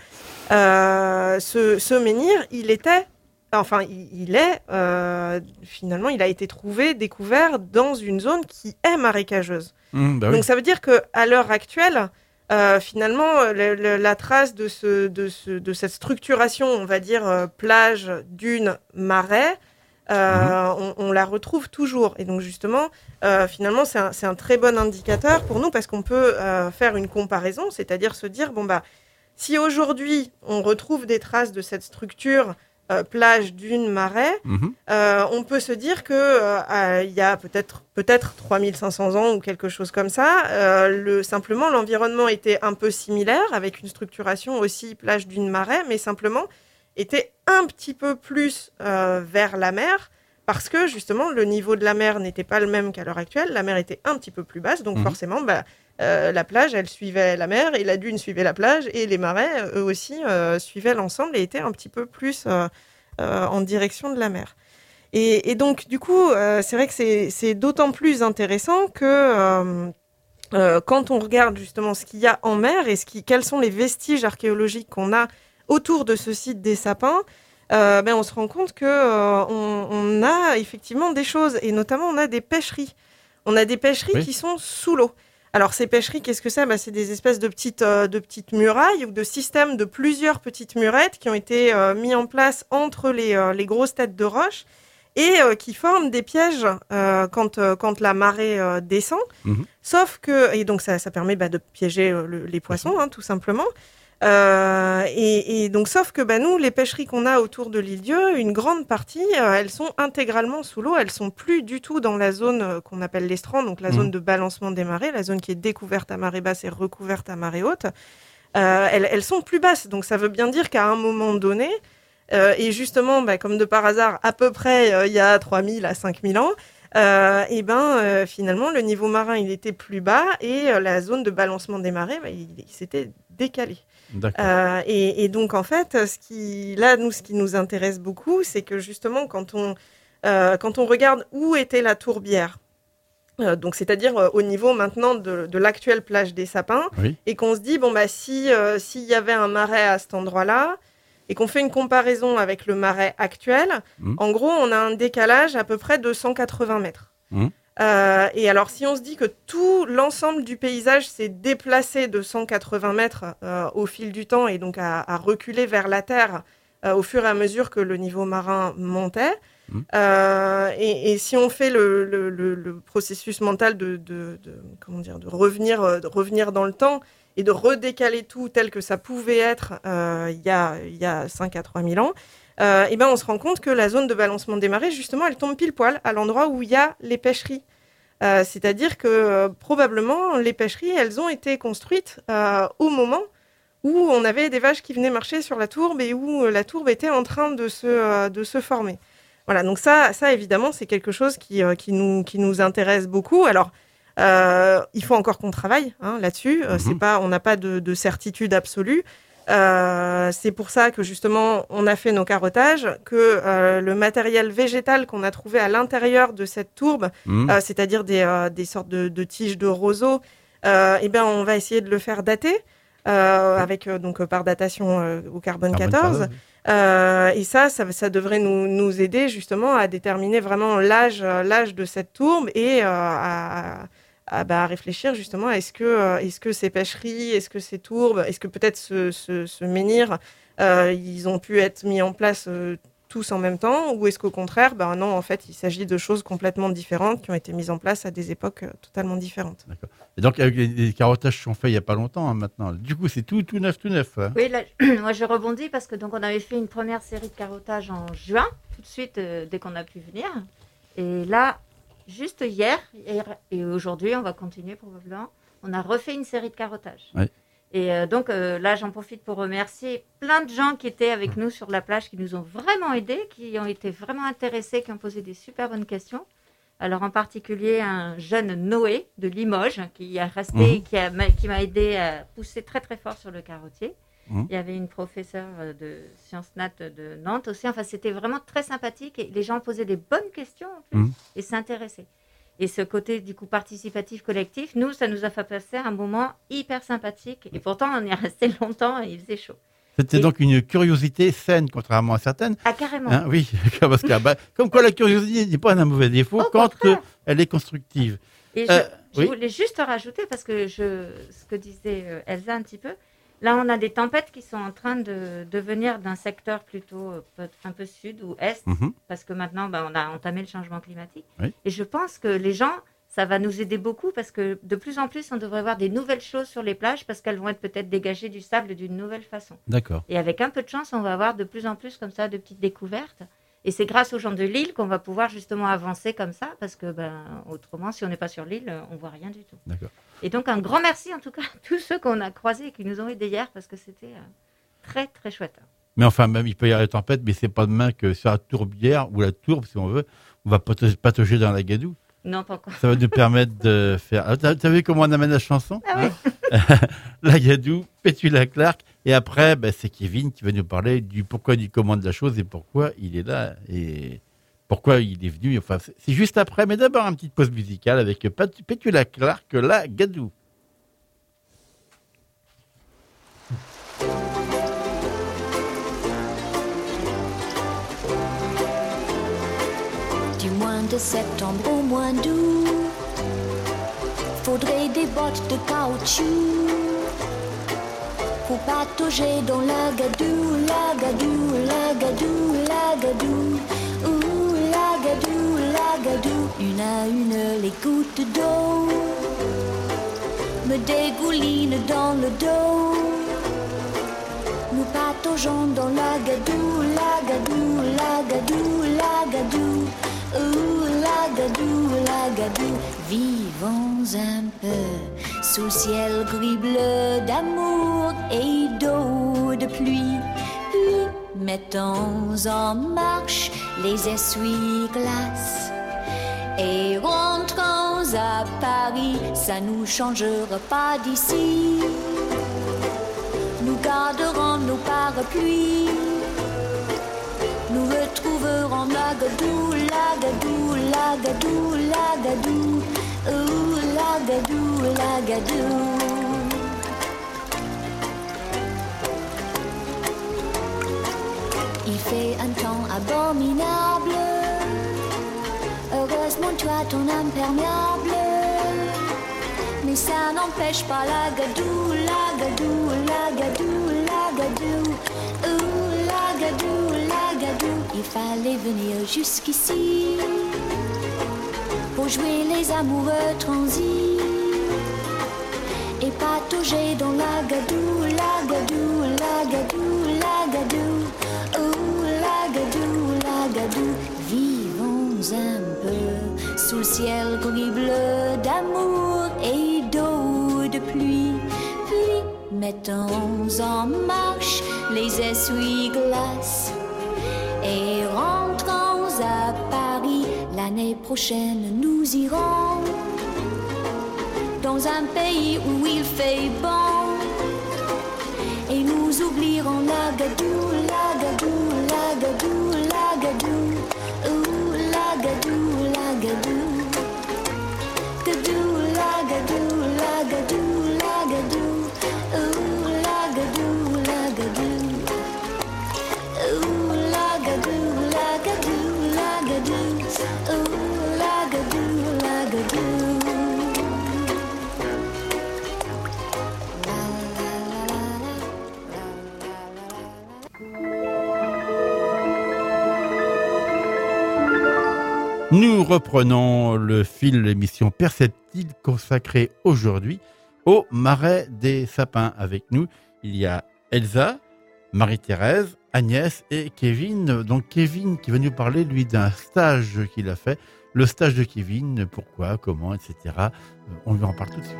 Euh, ce, ce menhir, il était, enfin, il, il est euh, finalement, il a été trouvé, découvert dans une zone qui est marécageuse. Mmh, bah donc oui. ça veut dire que à l'heure actuelle. Euh, finalement, le, le, la trace de, ce, de, ce, de cette structuration, on va dire euh, plage, dune, marais, euh, mmh. on, on la retrouve toujours. Et donc justement, euh, finalement, c'est un, c'est un très bon indicateur pour nous parce qu'on peut euh, faire une comparaison, c'est-à-dire se dire, bon bah, si aujourd'hui on retrouve des traces de cette structure euh, plage, dune, marais, mmh. euh, on peut se dire que euh, il y a peut-être peut-être trois mille cinq cents ans ou quelque chose comme ça. Euh, le, simplement, l'environnement était un peu similaire avec une structuration aussi plage, dune, marais, mais simplement était un petit peu plus euh, vers la mer parce que justement le niveau de la mer n'était pas le même qu'à l'heure actuelle. La mer était un petit peu plus basse, donc mmh. forcément, bah, euh, la plage, elle suivait la mer et la dune suivait la plage et les marais, eux aussi, euh, suivaient l'ensemble et étaient un petit peu plus euh, euh, en direction de la mer. Et, et donc, du coup, euh, c'est vrai que c'est, c'est d'autant plus intéressant que euh, euh, quand on regarde justement ce qu'il y a en mer et ce qui, quels sont les vestiges archéologiques qu'on a autour de ce site des Sapins, euh, ben on se rend compte que euh, on, on a effectivement des choses, et notamment on a des pêcheries. On a des pêcheries oui. qui sont sous l'eau. Alors ces pêcheries, qu'est-ce que c'est ? Ben, c'est des espèces de petites, euh, de petites murailles ou de systèmes de plusieurs petites murettes qui ont été euh, mis en place entre les, euh, les grosses têtes de roche. et euh, qui forment des pièges euh, quand, euh, quand la marée euh, descend. Mmh. Sauf que, et donc ça, ça permet bah, de piéger euh, le, les poissons, hein, tout simplement. Euh, et, et donc, sauf que bah, nous, les pêcheries qu'on a autour de l'île-Dieu, une grande partie, euh, elles sont intégralement sous l'eau. Elles sont plus du tout dans la zone euh, qu'on appelle l'estran, donc la mmh. zone de balancement des marées, la zone qui est découverte à marée basse et recouverte à marée haute. Euh, elles, elles sont plus basses. Donc, ça veut bien dire qu'à un moment donné, euh, et justement, bah, comme de par hasard, à peu près euh, il y a trois mille à cinq mille ans, Euh, et ben euh, finalement le niveau marin il était plus bas et euh, la zone de balancement des marées bah, il, il s'était décalé. Euh, et, et donc en fait ce qui là nous ce qui nous intéresse beaucoup c'est que justement quand on euh, quand on regarde où était la tourbière, euh, donc c'est-à-dire euh, au niveau maintenant de, de l'actuelle plage des Sapins, oui. Et qu'on se dit bon bah si euh, s'il y avait un marais à cet endroit-là et qu'on fait une comparaison avec le marais actuel, mmh. en gros, on a un décalage à peu près de cent quatre-vingts mètres. Mmh. Euh, et alors, si on se dit que tout l'ensemble du paysage s'est déplacé de cent quatre-vingts mètres euh, au fil du temps et donc à, à reculer vers la terre euh, au fur et à mesure que le niveau marin montait, mmh. euh, et, et si on fait le, le, le, le processus mental de, de, de, comment dire, de, revenir, de revenir dans le temps, et de redécaler tout tel que ça pouvait être euh, il y a, il y a cinq à trois mille ans, euh, et ben on se rend compte que la zone de balancement des marées, justement, elle tombe pile poil à l'endroit où il y a les pêcheries. Euh, c'est-à-dire que euh, probablement, les pêcheries, elles ont été construites euh, au moment où on avait des vaches qui venaient marcher sur la tourbe et où euh, la tourbe était en train de se, euh, de se former. Voilà, donc ça, ça évidemment, c'est quelque chose qui, euh, qui, nous, qui nous intéresse beaucoup. Alors, Euh, il faut encore qu'on travaille hein, là-dessus. Euh, mmh. C'est pas, on n'a pas de, de certitude absolue. Euh, c'est pour ça que justement, on a fait nos carottages, que euh, le matériel végétal qu'on a trouvé à l'intérieur de cette tourbe, mmh. euh, c'est-à-dire des, euh, des sortes de, de tiges de roseaux, euh, eh ben, on va essayer de le faire dater, euh, avec euh, donc par datation euh, au carbone quatorze. Euh, et ça, ça, ça devrait nous, nous aider justement à déterminer vraiment l'âge, l'âge de cette tourbe et euh, à, à, bah, à réfléchir justement à est-ce que, euh, est-ce que ces pêcheries, est-ce que ces tourbes, est-ce que peut-être ce, ce, ce menhir, euh, ils ont pu être mis en place euh, tous en même temps, ou est-ce qu'au contraire, ben non, en fait, il s'agit de choses complètement différentes qui ont été mises en place à des époques euh, totalement différentes. D'accord. Et donc, avec les, les carottages qui sont faits il n'y a pas longtemps hein, maintenant, du coup, c'est tout, tout neuf, tout neuf. Hein. Oui, là, moi je rebondis parce que donc on avait fait une première série de carottages en juin, tout de suite euh, dès qu'on a pu venir. Et là, juste hier, hier et aujourd'hui, on va continuer probablement, on a refait une série de carottages. Oui. Et euh, donc euh, là, j'en profite pour remercier plein de gens qui étaient avec nous sur la plage, qui nous ont vraiment aidés, qui ont été vraiment intéressés, qui ont posé des super bonnes questions. Alors en particulier un jeune Noé de Limoges qui a resté, mmh. qui, a, qui m'a aidé à pousser très très fort sur le carottier. Mmh. Il y avait une professeure de sciences nat de Nantes aussi. Enfin, c'était vraiment très sympathique et les gens posaient des bonnes questions en plus, mmh. et s'intéressaient. Et ce côté du coup participatif collectif, nous, ça nous a fait passer un moment hyper sympathique. Et pourtant, on y est resté longtemps et il faisait chaud. C'était et... donc une curiosité saine, contrairement à certaines. Ah, carrément. Hein, oui, parce que, bah, comme quoi la curiosité n'est pas un mauvais défaut Au quand contraire. elle est constructive. Et je, euh, je oui. voulais juste rajouter, parce que je, ce que disait euh, Elsa un petit peu, là, on a des tempêtes qui sont en train de devenir d'un secteur plutôt euh, un peu sud ou est, mm-hmm. parce que maintenant, bah, on a entamé le changement climatique. Oui. Et je pense que les gens, ça va nous aider beaucoup parce que de plus en plus, on devrait voir des nouvelles choses sur les plages parce qu'elles vont être peut-être dégagées du sable d'une nouvelle façon. D'accord. Et avec un peu de chance, on va avoir de plus en plus comme ça de petites découvertes. Et c'est grâce aux gens de l'île qu'on va pouvoir justement avancer comme ça parce que ben, autrement, si on n'est pas sur l'île, on ne voit rien du tout. D'accord. Et donc, un grand merci en tout cas à tous ceux qu'on a croisés et qui nous ont aidés hier parce que c'était euh, très, très chouette. Mais enfin, même il peut y avoir des tempêtes, mais ce n'est pas demain que sur la tourbière ou la tourbe, si on veut, on va patauger dans la gadoue. Non, pas encore. Ça va nous permettre de faire... Ah, t'as, t'as vu comment on amène la chanson ah, oui. hein La gadoue, Petula Clark, et après, ben, c'est Kevin qui va nous parler du pourquoi, du comment de la chose et pourquoi il est là et pourquoi il est venu. Enfin, c'est, c'est juste après, mais d'abord une petite pause musicale avec Petula Clark, la gadoue. Du mois de septembre au mois d'août, faudrait des bottes de caoutchouc pour patauger dans la gadoue, la gadoue, la gadoue, la gadoue, ouh, la une, les gouttes d'eau me dégoulinent dans le dos. Nous pataugeons dans la gadoue, la gadoue, la gadoue, la gadoue. Ouh, la gadoue, la gadoue. Vivons un peu sous le ciel gris-bleu d'amour et d'eau de pluie. Puis mettons en marche les essuie-glaces et rentrons à Paris. Ça nous changera pas d'ici. Nous garderons nos parapluies. Nous retrouverons la gadoue, la gadoue, la gadoue, la gadoue. Ouh, la gadoue, la gadoue. Il fait un temps abominable. Heureusement, toi, ton imperméable. Mais ça n'empêche pas la gadoue, la gadoue, la gadoue, la gadoue. Ouh, la gadoue, la gadoue. Il fallait venir jusqu'ici pour jouer les amoureux transis et patauger dans la gadoue, la gadoue, la gadoue, la gadoue. Ouh, la gadoue, la gadoue. Vivons un peu sous le ciel gris-bleu d'amour et d'eau de pluie. Puis mettons en marche les essuie-glaces et rentrons à Paris. L'année prochaine nous irons dans un pays où il fait bon et nous oublierons la gadoue, la gadoue, la gadoue, la gadoue. Ouh, la gadoue, la gadoue. Gadoue, la gadoue, la gadoue, la gadoue. Ouh, la gadoue, la gadoue. Ouh, la gadoue, la gadoue, la gadoue. Ouh, la gadoue, la gadoue. Nous reprenons le fil de l'émission Perceptible consacrée aujourd'hui au Marais des Sapins. Avec nous, il y a Elsa, Marie-Thérèse, Agnès et Kevin. Donc Kevin qui va nous parler, lui, d'un stage qu'il a fait. Le stage de Kevin, pourquoi, comment, et cetera. On lui en parle tout de suite.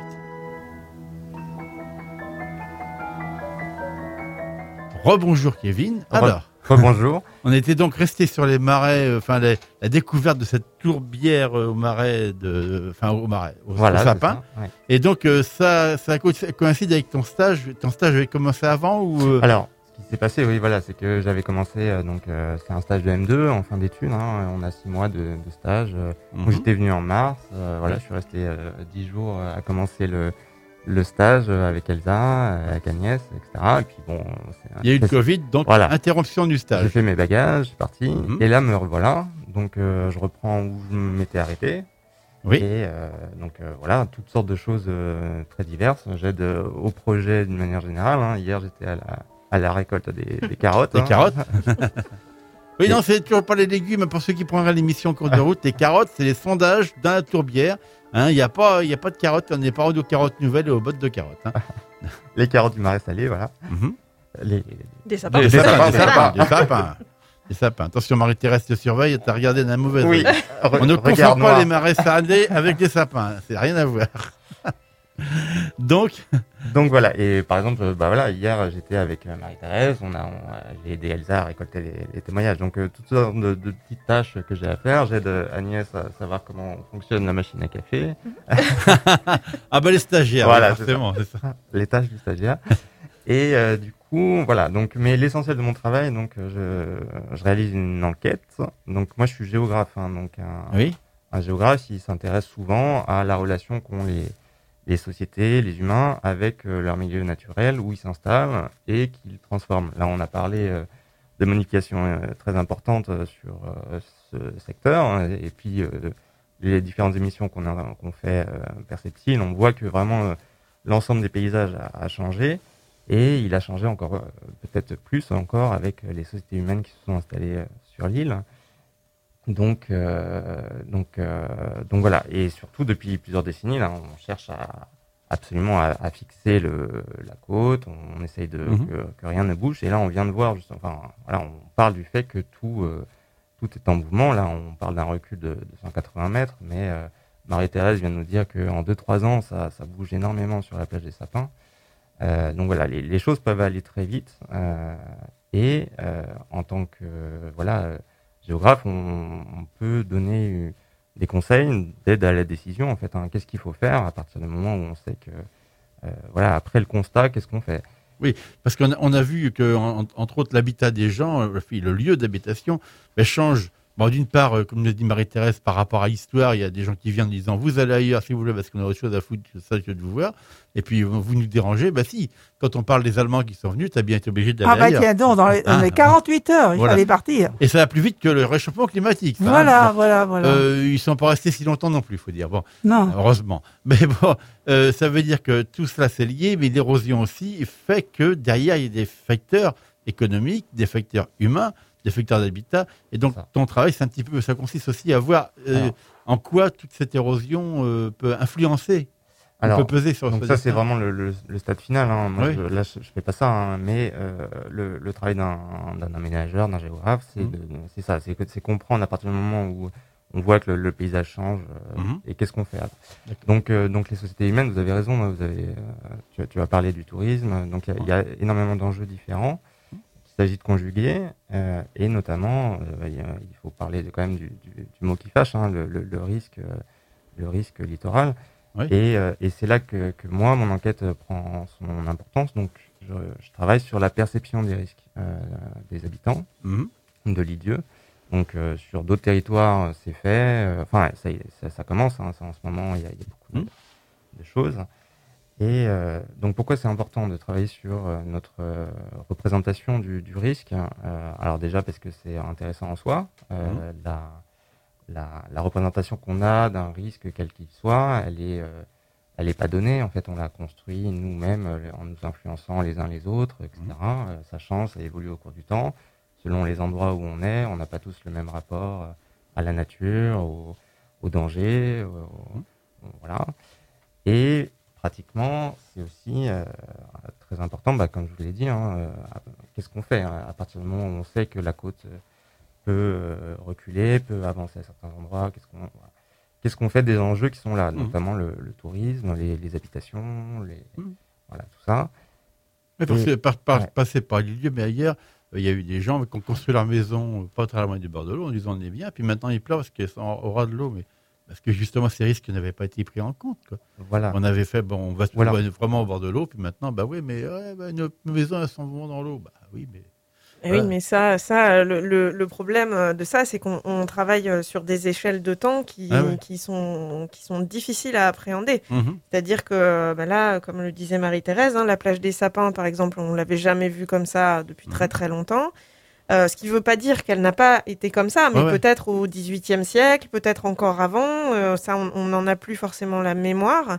Rebonjour Kevin. Alors, Bonjour. on était donc resté sur les marais, euh, enfin les- la découverte de cette tourbière euh, au marais, de, enfin au marais, au, Voilà. au c'est sapin. ça, ouais. Et donc euh, ça, ça co- coïncide avec ton stage. Ton stage avait commencé avant ou euh, Alors, ce qui s'est passé, oui, voilà, c'est que j'avais commencé, euh, donc euh, c'est un stage de M deux en fin d'études. Hein, on a six mois de, de stage. Euh, mhm. donc j'étais venu en mars. Euh, voilà, je suis resté euh, dix jours euh, à commencer le le stage euh, avec Elsa, euh, avec Agnès, et cetera. Et puis bon, c'est un- Il y a eu le c'est- Covid, donc Voilà. interruption du J'ai stage. fait mes bagages, je suis parti. Mhm. Et là, me revoilà. Donc, euh, je reprends où je m'étais arrêté. Oui. Et euh, donc, euh, voilà, toutes sortes de choses euh, très diverses. J'aide euh, au projet d'une manière générale. Hein. Hier, j'étais à la, à la récolte des, des carottes. Des hein. carottes. Oui, Et- non, c'est toujours pas les légumes. Pour ceux qui prendraient l'émission en cours de route, les carottes, c'est les sondages dans la tourbière. Hein, il n'y a pas, il y a pas de carottes. On n'est pas aux carottes nouvelles et aux bottes de carottes. Hein. Les carottes du marais salé, voilà. Mhm. Les, Des sapins. Des, Des sapins, sapins, des des sapins, sapins. des sapins. Des sapins. Attention, Marie-Thérèse te surveille, t'as regardé d'un mauvais Oui, œil. re- On ne confond regarde pas noir. les marais salés avec les sapins. C'est rien à voir. Donc, Donc voilà, et par exemple, euh, bah voilà, hier j'étais avec euh, Marie-Thérèse, on a, on a- j'ai aidé Elsa à récolter les, les témoignages. Donc euh, toutes sortes de, de petites tâches que j'ai à faire. J'aide euh, Agnès à savoir comment fonctionne la machine à café, ah bah les stagiaires, Voilà, oui, forcément, c'est ça. les tâches du stagiaire. Et euh, du coup, voilà. Donc, mais l'essentiel de mon travail, donc euh, je, je réalise une enquête. Donc moi, je suis géographe, hein, donc un, Oui. un géographe, il s'intéresse souvent à la relation qu'ont les les sociétés, les humains avec euh, leur milieu naturel où ils s'installent et qu'ils transforment. Là, on a parlé euh, de modifications euh, très importantes euh, sur euh, ce secteur hein, et puis euh, les différentes émissions qu'on a qu'on fait euh, perceptibles, on voit que vraiment euh, l'ensemble des paysages a, a changé et il a changé encore euh, peut-être plus encore avec les sociétés humaines qui se sont installées euh, sur l'île. Donc, euh, donc, euh, donc voilà. Et surtout, depuis plusieurs décennies, là, on cherche à, absolument à, à fixer le, la côte. On, on essaye de, Mhm. que, que rien ne bouge. Et là, on vient de voir, juste, enfin, voilà, on parle du fait que tout, euh, tout est en mouvement. Là, on parle d'un recul de, de cent quatre-vingts mètres, mais euh, Marie-Thérèse vient de nous dire qu'en deux trois ans, ça, ça bouge énormément sur la plage des Sapins. Euh, donc voilà, les, les choses peuvent aller très vite. Euh, et euh, en tant que voilà euh, géographe, on, on peut donner euh, des conseils d'aide à la décision. En fait, hein. Qu'est-ce qu'il faut faire à partir du moment où on sait que euh, voilà, après le constat, qu'est-ce qu'on fait? Parce qu'on a, on a vu que, en- entre autres, l'habitat des gens, euh, le lieu d'habitation, ben, change. Bon, d'une part, euh, comme le dit Marie-Thérèse, par rapport à l'histoire, il y a des gens qui viennent en disant vous allez ailleurs si vous voulez parce qu'on a autre chose à foutre que ça que de vous voir. Et puis vous vous nous dérangez. Bah si, quand on parle des Allemands qui sont venus, t'as bien été obligé d'aller Ah bah ailleurs. tiens donc, dans les, dans Ah, les quarante-huit heures, il voilà. fallait partir. Et ça va plus vite que le réchauffement climatique. ça, Voilà, hein. voilà, voilà. Euh, ils sont pas restés si longtemps non plus, faut dire. Bon, Non. heureusement. Mais bon, euh, ça veut dire que tout cela c'est lié, mais l'érosion aussi fait que derrière il y a des facteurs économiques, des facteurs humains, des facteurs d'habitat. Et donc Ça. ton travail, c'est un petit peu, ça consiste aussi à voir euh, Alors. en quoi toute cette érosion euh, peut influencer, Alors, peut peser sur. donc sur ça, le c'est destin. vraiment le, le, le stade final. Hein. Moi, Oui. je, là, je, je fais pas ça, hein, mais euh, le, le travail d'un, d'un aménageur, d'un géographe, c'est, Mhm. de- c'est ça, c'est, que- c'est comprendre à partir du moment où on voit que le, le paysage change euh, Mhm. et qu'est-ce qu'on fait. après. D'accord. Donc, euh, donc les sociétés humaines, vous avez raison. Vous avez, euh, tu, as- tu as parlé du tourisme. Donc, il y, a- il y a énormément d'enjeux différents. Il s'agit de conjuguer, euh, et notamment, euh, il y a- il faut parler de, quand même du, du, du mot qui fâche, hein, le, le, le risque, euh, le risque littoral. Oui. Et, euh, et c'est là que, que moi, mon enquête euh, prend son importance. Donc, je, je travaille sur la perception des risques euh, des habitants Mhm. de l'I D I E. Donc, euh, sur d'autres territoires, euh, c'est fait. Euh, Enfin, ça, y est, ça, ça commence. Hein, ça, en ce moment, il y a, il y a beaucoup de, Mhm. de choses. Et euh, donc, pourquoi c'est important de travailler sur euh, notre euh, représentation du, du risque? Euh, Alors déjà, parce que c'est intéressant en soi. Euh, la, la, la représentation qu'on a d'un risque, quel qu'il soit, elle est, euh, elle est pas donnée. En fait, on l'a construit nous-mêmes euh, en nous influençant les uns les autres, et cetera. Euh, ça change, ça évolue au cours du temps. Selon les endroits où on est, on n'a pas tous le même rapport euh, à la nature, au, au danger, au- au- voilà. Et pratiquement, c'est aussi euh, très important, bah, comme je vous l'ai dit, hein, euh, qu'est-ce qu'on fait hein, à partir du moment où on sait que la côte euh, peut euh, reculer, peut avancer à certains endroits, qu'est-ce qu'on voilà. Qu'est-ce qu'on fait des enjeux qui sont là, Mhm. notamment le, le tourisme, les, les habitations, les, Mhm. voilà, tout ça. Mais parce Et- que par, par, ouais. passer par les lieux, mais ailleurs, euh, il y a eu des gens qui ont construit leur maison euh, pas très loin du bord de l'eau en disant on est bien, puis maintenant ils pleurent parce qu'ils sont au ras de l'eau, mais parce que justement ces risques n'avaient pas été pris en compte. Quoi. Voilà. On avait fait, bon, on va se Voilà. trouver vraiment au bord de l'eau, puis maintenant, bah oui, mais ouais, bah, nos maisons elles sont vraiment dans l'eau. Bah oui, mais. Et Voilà. oui, mais ça, ça le, le, le problème de ça, c'est qu'on on travaille sur des échelles de temps qui, Ah ouais. qui, sont, qui sont difficiles à appréhender. Mhm. C'est-à-dire que bah là, comme le disait Marie-Thérèse, hein, la plage des Sapins, par exemple, on l'avait jamais vue comme ça depuis très très longtemps. Euh, ce qui ne veut pas dire qu'elle n'a pas été comme ça, mais Ouais, ouais. peut-être au dix-huitième siècle, peut-être encore avant. Euh, ça, on n'en a plus forcément la mémoire.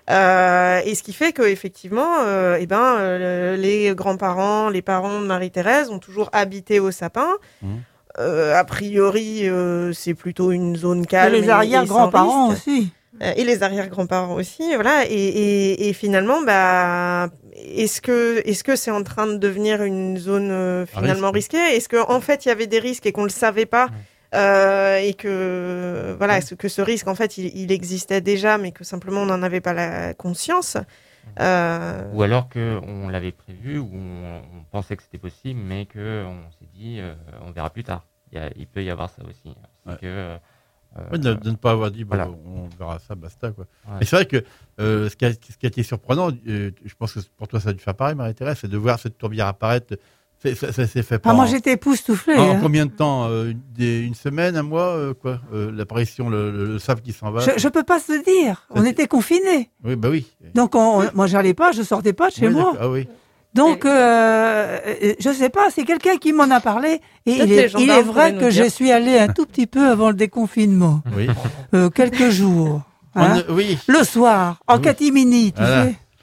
Euh, et ce qui fait que effectivement, euh, eh ben, euh, les grands-parents, les parents de Marie-Thérèse ont toujours habité au Sapin. Mhm. Euh, a priori, euh, c'est plutôt une zone Et calme. les et- et arrière-grands-parents sans risque. aussi. Euh, et les arrière-grands-parents aussi, voilà. Et, et, et finalement, bah, est-ce que est-ce que c'est en train de devenir une zone euh, finalement risque. risquée? Est-ce qu'en en fait il y avait des risques et qu'on le savait pas? Euh, et que voilà, ce- que ce risque en fait il, il existait déjà, mais que simplement on n'en avait pas la conscience. Euh, Ou alors qu'on l'avait prévu, ou on, on pensait que c'était possible, mais qu'on s'est dit, euh, on verra plus tard. Il, y a- il peut y avoir ça aussi. C'est Ouais. que, euh, Ouais, de, de ne pas avoir dit, bon, voilà. on verra ça, basta. Quoi. Ouais. Mais c'est vrai que euh, ce, qui a, ce qui a été surprenant, euh, je pense que pour toi ça a dû faire pareil, Marie-Thérèse, c'est de voir cette tourbière apparaître. C'est- Ça, ça s'est fait pas Ah, moi, en- j'étais époustouflée. en, en hein. combien de temps euh, des- Une semaine, un mois euh, quoi euh, L'apparition, le, le, le sable qui s'en va. Je, je peux pas se dire. On c'est- était confinés. Oui, bah oui. Donc, on, on- moi, j'allais pas, je sortais pas de chez Oui, moi. d'accord. Ah oui. Donc, euh, euh, je sais pas, c'est quelqu'un qui m'en a parlé. Et Peut-être il les est, il gendarmes est vrai pourraient que nous je dire. suis allée un tout petit peu avant le déconfinement. Oui. Euh, quelques jours. On hein. ne- oui. Le soir, en Oui. catimini, tu Voilà. sais.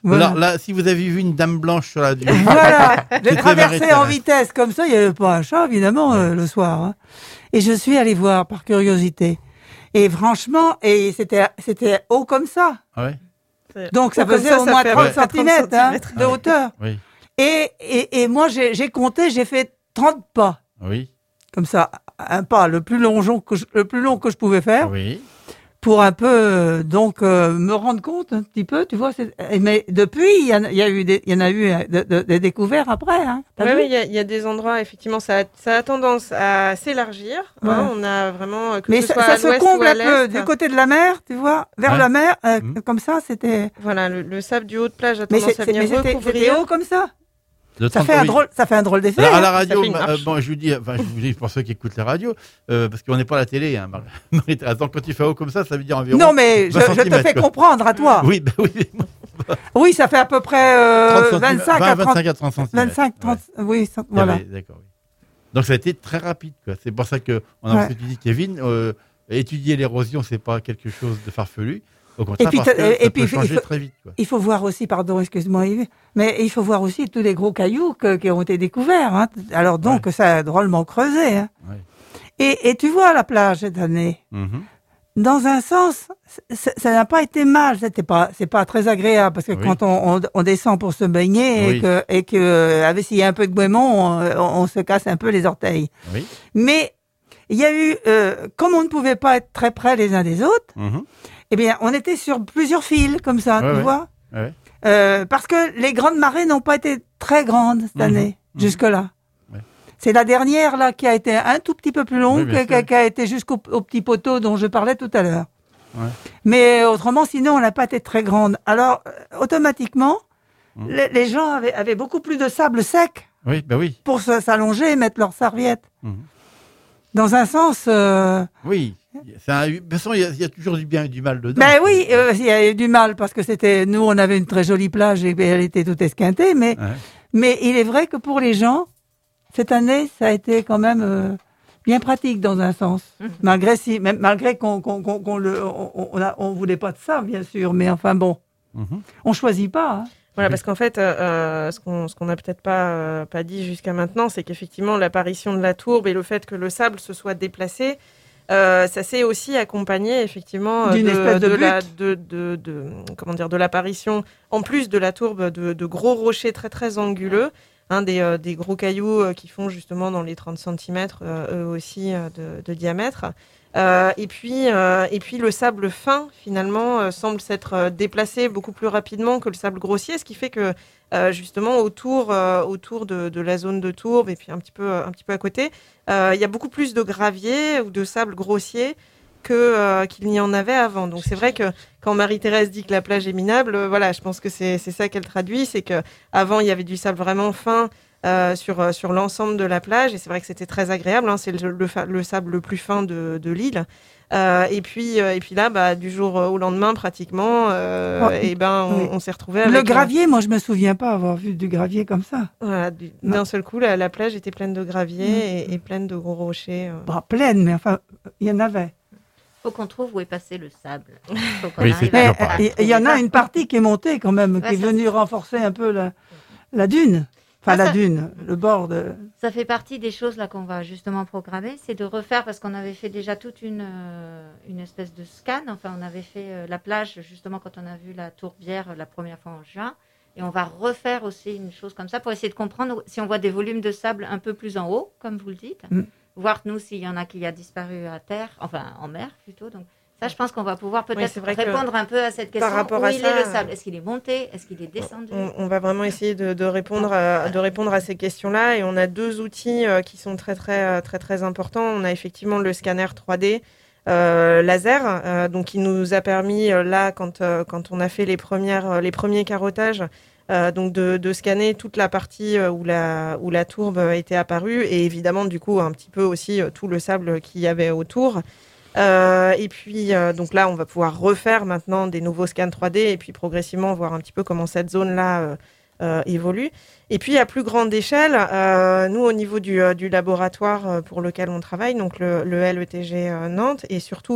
Voilà. Alors là, si vous avez vu une dame blanche sur la dune, Voilà, j'ai C'était traversé Marie-Thérèse. en vitesse comme ça, il n'y avait pas un chat évidemment Ouais. euh, le soir. Hein. Et je suis allée voir par curiosité. Et franchement, et c'était c'était haut comme ça. Ah ouais. Donc ça Haut comme faisait ça, au ça moins fait trente à peu près centimètres trente centimètres. de Ah oui. hauteur. Oui, Et, et, et moi j'ai j'ai compté, j'ai fait trente pas. oui, Comme ça, un pas le plus long, que je, le plus long que je pouvais faire. oui. Pour un peu euh, donc euh, me rendre compte un petit peu, tu vois. c'est- et Mais depuis, il y, en a- il y a eu des, il y en a eu euh, de- de- des découvertes après. Hein, t'as Oui, vu oui, il y, a- il y a des endroits, effectivement, ça a, ça a tendance à s'élargir. Ouais. Hein, on a vraiment, euh, que Mais ce ça, soit ça à se l'ouest comble ou à un peu l'est. du côté de la mer, tu vois, vers Ouais. la mer, euh, Mhm. comme ça, c'était. Voilà, le, le sable du haut de plage a Mais tendance c'est- à c'est- venir mais c'était c'était recouvrir. haut comme ça. De Ça trente, fait un oui. drôle, ça fait un drôle d'effet. Alors, à hein. la radio, fait une bah, marche. euh, bon, je vous dis, enfin, je vous dis pour ceux qui écoutent la radio, euh, parce qu'on n'est pas à la télé, hein, Mar- Marie-Thérèse. Donc, quand tu fais haut comme ça, ça veut dire environ. Non, mais je, vingt je te centimètres, fais quoi. comprendre à toi. Oui, bah oui, Oui, ça fait à peu près euh, trente centimètres, vingt-cinq à vingt, trente. vingt-cinq à trente centimètres. vingt-cinq, trente. Oui, ça- Ouais. voilà. Ah ouais, d'accord, oui. Donc, ça a été très rapide, quoi. C'est pour ça que, on a Ouais. ensuite dit, Kevin, euh, étudier l'érosion, c'est pas quelque chose de farfelu. Au contraire, puis, parce que t'as- et ça puis, peut il faut- changer très vite, quoi. Il faut voir aussi, pardon, excuse-moi Yves, mais il faut voir aussi tous les gros cailloux que- qui ont été découverts. Hein. Alors donc, ça a drôlement creusé. Hein. Ouais. Et, et tu vois la plage cette année, Mhm. dans un sens, c- ça n'a pas été mal. C'était pas, c'est pas très agréable parce que Oui. quand on, on, on descend pour se baigner Oui. et que, et que euh, avec s'il y a un peu de goémon, on, on se casse un peu les orteils. Oui. Mais il y a eu, euh, comme on ne pouvait pas être très près les uns des autres, Mhm. eh bien, on était sur plusieurs fils comme ça, Ouais, tu ouais. vois. Ouais. Euh, parce que les grandes marées n'ont pas été très grandes cette Mhm, année, mhm. jusque-là. Ouais. C'est la dernière là qui a été un tout petit peu plus longue, Oui, bien qui, qui a- sûr. qui a été jusqu'au au petit poteau dont je parlais tout à l'heure. Ouais. Mais autrement, sinon, on n'a pas été très grande. Alors, euh, automatiquement, Mhm. les, les gens avaient, avaient beaucoup plus de sable sec Oui, bah oui. pour se- s'allonger et mettre leurs serviettes. Mhm. Dans un sens, euh, Oui. C'est un- De toute façon, il y, a- il y a toujours du bien et du mal dedans. ben oui, euh, il y a eu du mal parce que c'était, nous, on avait une très jolie plage et elle était toute esquintée, mais Ouais. Mais il est vrai que pour les gens, cette année, ça a été quand même euh, bien pratique dans un sens. Mhm. Malgré si, même malgré qu'on qu'on qu'on qu'on le, on, on, a- on voulait pas de ça, bien sûr. Mais enfin bon, Mhm. on choisit pas. Hein. Voilà, Oui. parce qu'en fait, euh, euh, ce qu'on ce qu'on n'a peut-être pas, euh, pas dit jusqu'à maintenant, c'est qu'effectivement, l'apparition de la tourbe et le fait que le sable se soit déplacé, euh, ça s'est aussi accompagné effectivement euh, D'une de, espèce de la, butte. de, de, de- comment dire, de l'apparition, en plus de la tourbe, de, de gros rochers très très anguleux, hein, des, euh, des gros cailloux euh, qui font justement dans les trente centimètres, euh, eux aussi, euh, de, de diamètre. Euh, et, puis, euh, et puis le sable fin, finalement, euh, semble s'être euh, déplacé beaucoup plus rapidement que le sable grossier, ce qui fait que, euh, justement, autour, euh, autour de, de la zone de tourbe et puis un petit peu, un petit peu à côté, euh, il y a beaucoup plus de gravier ou de sable grossier que, euh, qu'il n'y en avait avant. Donc c'est vrai que quand Marie-Thérèse dit que la plage est minable, euh, voilà, je pense que c'est, c'est ça qu'elle traduit, c'est qu'avant, il y avait du sable vraiment fin, Euh, sur, euh, sur l'ensemble de la plage, et c'est vrai que c'était très agréable, hein, c'est le, le, fa- le sable le plus fin de, de l'île. Euh, et, puis, euh, et puis là, bah, du jour au lendemain, pratiquement, euh, Oh, et ben, on, oui. on s'est retrouvé avec Le un- gravier, moi, je me souviens pas avoir vu du gravier comme ça. voilà, du- Non. d'un seul coup, la, la plage était pleine de gravier Mm. et, et pleine de gros rochers. euh. Bah, pleine, mais enfin, il y en avait. Faut qu'on trouve où est passé le sable. Faut qu'on Oui, arrive c'est à- toujours Mais pareil. euh, il y en a une partie qui est montée quand même, Ouais, qui est ça, venue c'est- renforcer un peu la, la dune. Enfin, Ça, la ça- dune, le bord de... Ça fait partie des choses là qu'on va justement programmer, c'est de refaire, parce qu'on avait fait déjà toute une, euh, une espèce de scan. Enfin, on avait fait euh, la plage justement quand on a vu la tourbière euh, la première fois en juin. Et on va refaire aussi une chose comme ça pour essayer de comprendre si on voit des volumes de sable un peu plus en haut, comme vous le dites. Mm. Voir nous s'il y en a qui a disparu à terre, enfin en mer plutôt. Donc ça, je pense qu'on va pouvoir peut-être c'est vrai que répondre un peu à cette question. rapport Où à il ça, est le sable? Est-ce qu'il est monté? Est-ce qu'il est descendu? On, on va vraiment essayer de, de répondre à, de répondre à ces questions-là, et on a deux outils euh, qui sont très très euh, très très importants. On a effectivement le scanner trois D euh, laser, euh, donc qui nous a permis euh, là quand euh, quand on a fait les premières euh, les premiers carottages, euh, donc de, de scanner toute la partie euh, où la où la tourbe était apparue, et évidemment du coup un petit peu aussi euh, tout le sable qu'il y avait autour. Euh, et puis, euh, donc là, on va pouvoir refaire maintenant des nouveaux scans trois D et puis progressivement voir un petit peu comment cette zone-là euh, euh, évolue. Et puis, à plus grande échelle, euh, nous, au niveau du, euh, du laboratoire euh, pour lequel on travaille, donc le, le L E T G euh, Nantes, et surtout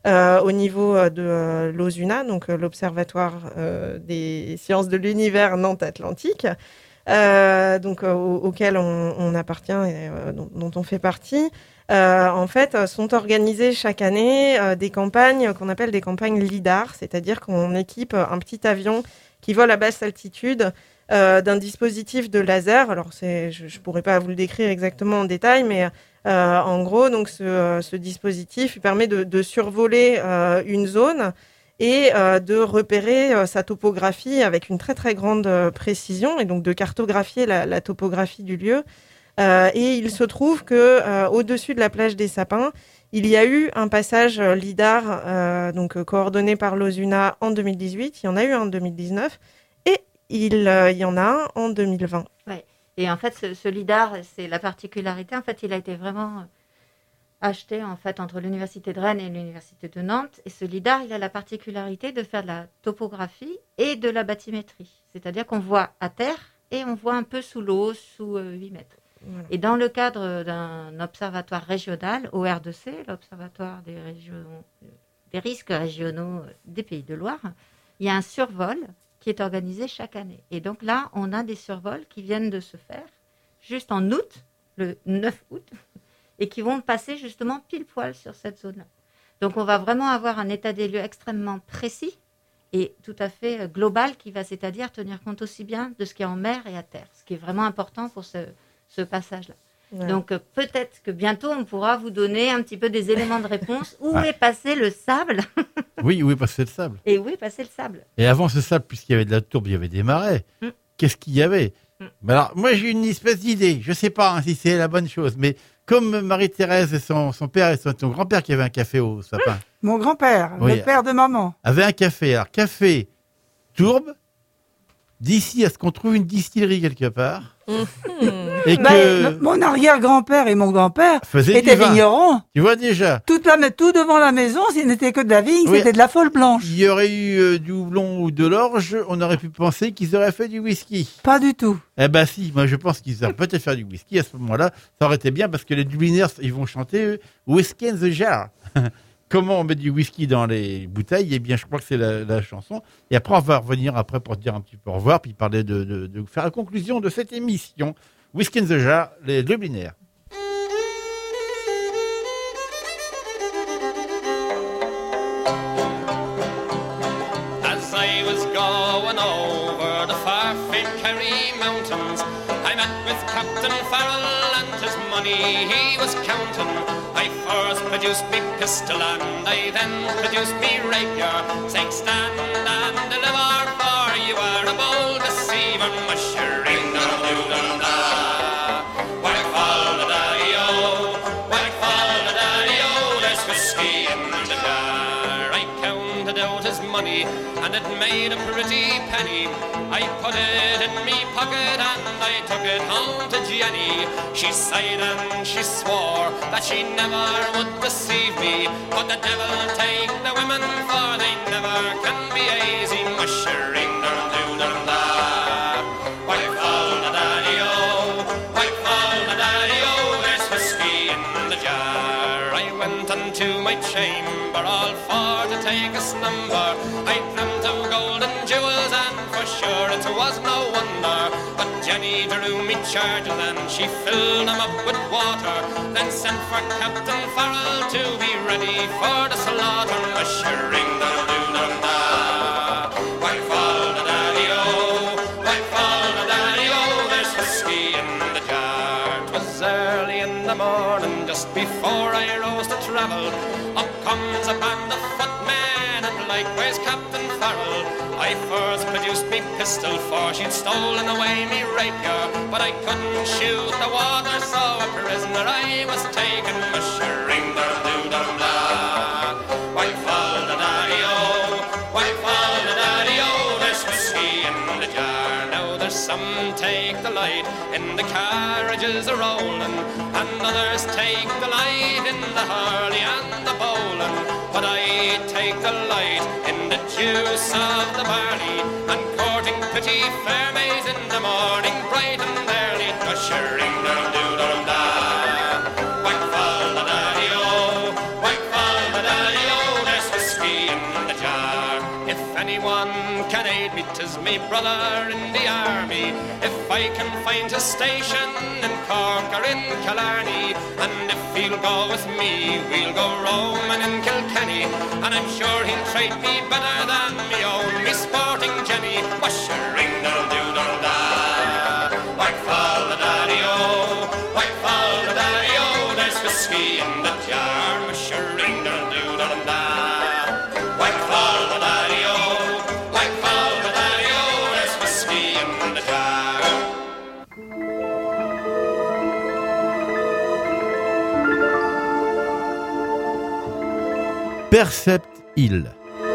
euh, au niveau de euh, l'OSUNA, donc euh, l'Observatoire euh, des sciences de l'univers Nantes-Atlantique, euh, donc euh, au, auquel on, on appartient et euh, dont, dont on fait partie. Euh, en fait, sont organisées chaque année euh, des campagnes qu'on appelle des campagnes LIDAR, c'est-à-dire qu'on équipe un petit avion qui vole à basse altitude euh, d'un dispositif de laser. Alors, c'est, je ne pourrais pas vous le décrire exactement en détail, mais euh, en gros, donc, ce, ce dispositif permet de, de survoler euh, une zone et euh, de repérer euh, sa topographie avec une très très grande euh, précision, et donc de cartographier la, la topographie du lieu. Euh, et il se trouve que euh, au-dessus de la plage des Sapins, il y a eu un passage euh, LIDAR euh, donc euh, coordonné par l'OSUNA en deux mille dix-huit. Il y en a eu un en deux mille dix-neuf et il euh, y en a un en deux mille vingt. Ouais. Et en fait, ce, ce LIDAR, c'est la particularité. En fait, il a été vraiment acheté en fait entre l'université de Rennes et l'université de Nantes. Et ce LIDAR, il a la particularité de faire de la topographie et de la bathymétrie. C'est-à-dire qu'on voit à terre et on voit un peu sous l'eau, sous euh, huit mètres. Voilà. Et dans le cadre d'un observatoire régional, O R deux C, l'Observatoire des, régions, des risques régionaux des Pays de Loire, il y a un survol qui est organisé chaque année. Et donc là, on a des survols qui viennent de se faire juste en août, le neuf août, et qui vont passer justement pile poil sur cette zone-là. Donc on va vraiment avoir un état des lieux extrêmement précis et tout à fait global qui va, c'est-à-dire tenir compte aussi bien de ce qui est en mer et à terre, ce qui est vraiment important pour ce ce passage-là. Ouais. Donc euh, peut-être que bientôt on pourra vous donner un petit peu des éléments de réponse. Où ah. est passé le sable? Oui, où est passé le sable? Et où est passé le sable? Et avant ce sable, puisqu'il y avait de la tourbe, il y avait des marais. Mm. Qu'est-ce qu'il y avait? mm. ben Alors, moi j'ai une espèce d'idée. Je ne sais pas hein, si c'est la bonne chose, mais comme Marie-Thérèse et son, son père et son, son grand-père qui avait un café au sapin. Mon grand-père, oui, le père de maman. Avait un café. Alors, café, tourbe, d'ici à ce qu'on trouve une distillerie quelque part. Et bah, que mon arrière-grand-père et mon grand-père étaient vignerons. Tu vois déjà. Tout, la, tout devant la maison, s'il n'était que de la vigne, oui. C'était de la folle blanche. Il y aurait eu euh, du houblon ou de l'orge, on aurait pu penser qu'ils auraient fait du whisky. Pas du tout. Eh ben si, moi je pense qu'ils auraient peut-être fait du whisky à ce moment-là. Ça aurait été bien parce que les Dubliners, ils vont chanter Whiskey in the Jar. Comment on met du whisky dans les bouteilles? Eh bien, je crois que c'est la, la chanson. Et après, on va revenir après pour dire un petit peu au revoir, puis parler de, de, de faire la conclusion de cette émission. Whiskey in the Jar, les Dubliners. As I was going over the far famed Kerry mountains, I met with Captain Farrell and his money he was counting. I first produced me pistol and I then produced me rapier, saying stand and deliver, for you are a bold deceiver, mushering down down da. Whack fall the daddy-o, whack fall the daddy-o, there's whiskey in the jar. I counted out his money and it made a pretty penny. I put it in me pocket and I took it home to Jenny. She sighed and she swore that she never would deceive me, but the devil take the women, for they never can be easy, mushering down do down da. Whack fall the daddy-o, whack fall the daddy-o, there's whiskey in the jar. I went unto my chamber all for to take a slumber. I dreamt of gold and jewels and for sure it was no wonder, but Jenny drew me charges and she filled them up with water, then sent for Captain Farrell to be ready for the slaughter, mushering down do down da. Whack fall the daddy-o, whack fall the daddy-o, there's whiskey in the jar. 'Twas early in the morning, just before I rose to travel, up comes a band of footmen and likewise Captain Farrell. I first produced me pistol, for she'd stolen away me rapier, but I couldn't shoot the water, so a prisoner I was taken, mushering down do down da. Whack fall the daddy-o, whack fall the daddy-o, there's whiskey in the jar. Now there's some take delight in the carriages a-rolling, and others take delight in the hurley and the bowling, but I take delight in the juice of the barley, and courting pretty fair maids in the morning, bright and early, ushering down do down da. Whack fall the daddy-o, whack fall the daddy-o, there's anyone can aid me, 'tis me brother in the army. If I can find his station in Cork or in Killarney, and if he'll go with me, we'll go roaming in Kilkenny. And I'm sure he'll treat me better than me own, me sporting Jenny. Wash-a-ring-doodle-doodle-da, whack-fall the daddy-o, whack-fall the daddy-o, there's whiskey in the jar. Wash-a-ring-doodle-doodle-da, whack-fall the daddy-o, whack-fall the daddy-o, there's whiskey in the jar. Percept Hill.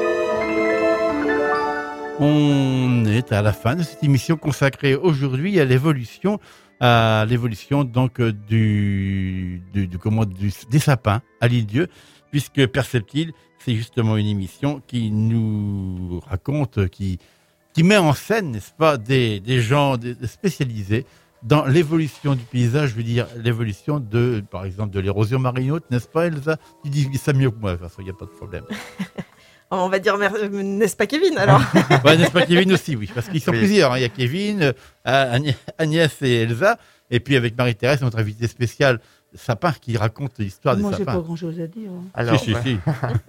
On est à la fin de cette émission consacrée aujourd'hui à l'évolution, à l'évolution donc du, du, du comment du, des sapins à l'île-Dieu, puisque Percept Hill, c'est justement une émission qui nous raconte, qui qui met en scène, n'est-ce pas, des des gens des, des spécialisés dans l'évolution du paysage, je veux dire l'évolution de, par exemple, de l'érosion marine, n'est-ce pas, Elsa? Tu dis ça mieux que moi, de toute façon, il n'y a pas de problème. On va dire, n'est-ce pas Kevin, alors? Ouais, n'est-ce pas Kevin aussi, oui, parce qu'ils sont oui. plusieurs. Hein. Il y a Kevin, euh, Agnès et Elsa, et puis avec Marie-Thérèse, notre invitée spéciale, Sapin, qui raconte l'histoire des sapins. sapins. Moi, j'ai pas grand-chose à dire. Hein. Alors, si, si, ouais. si.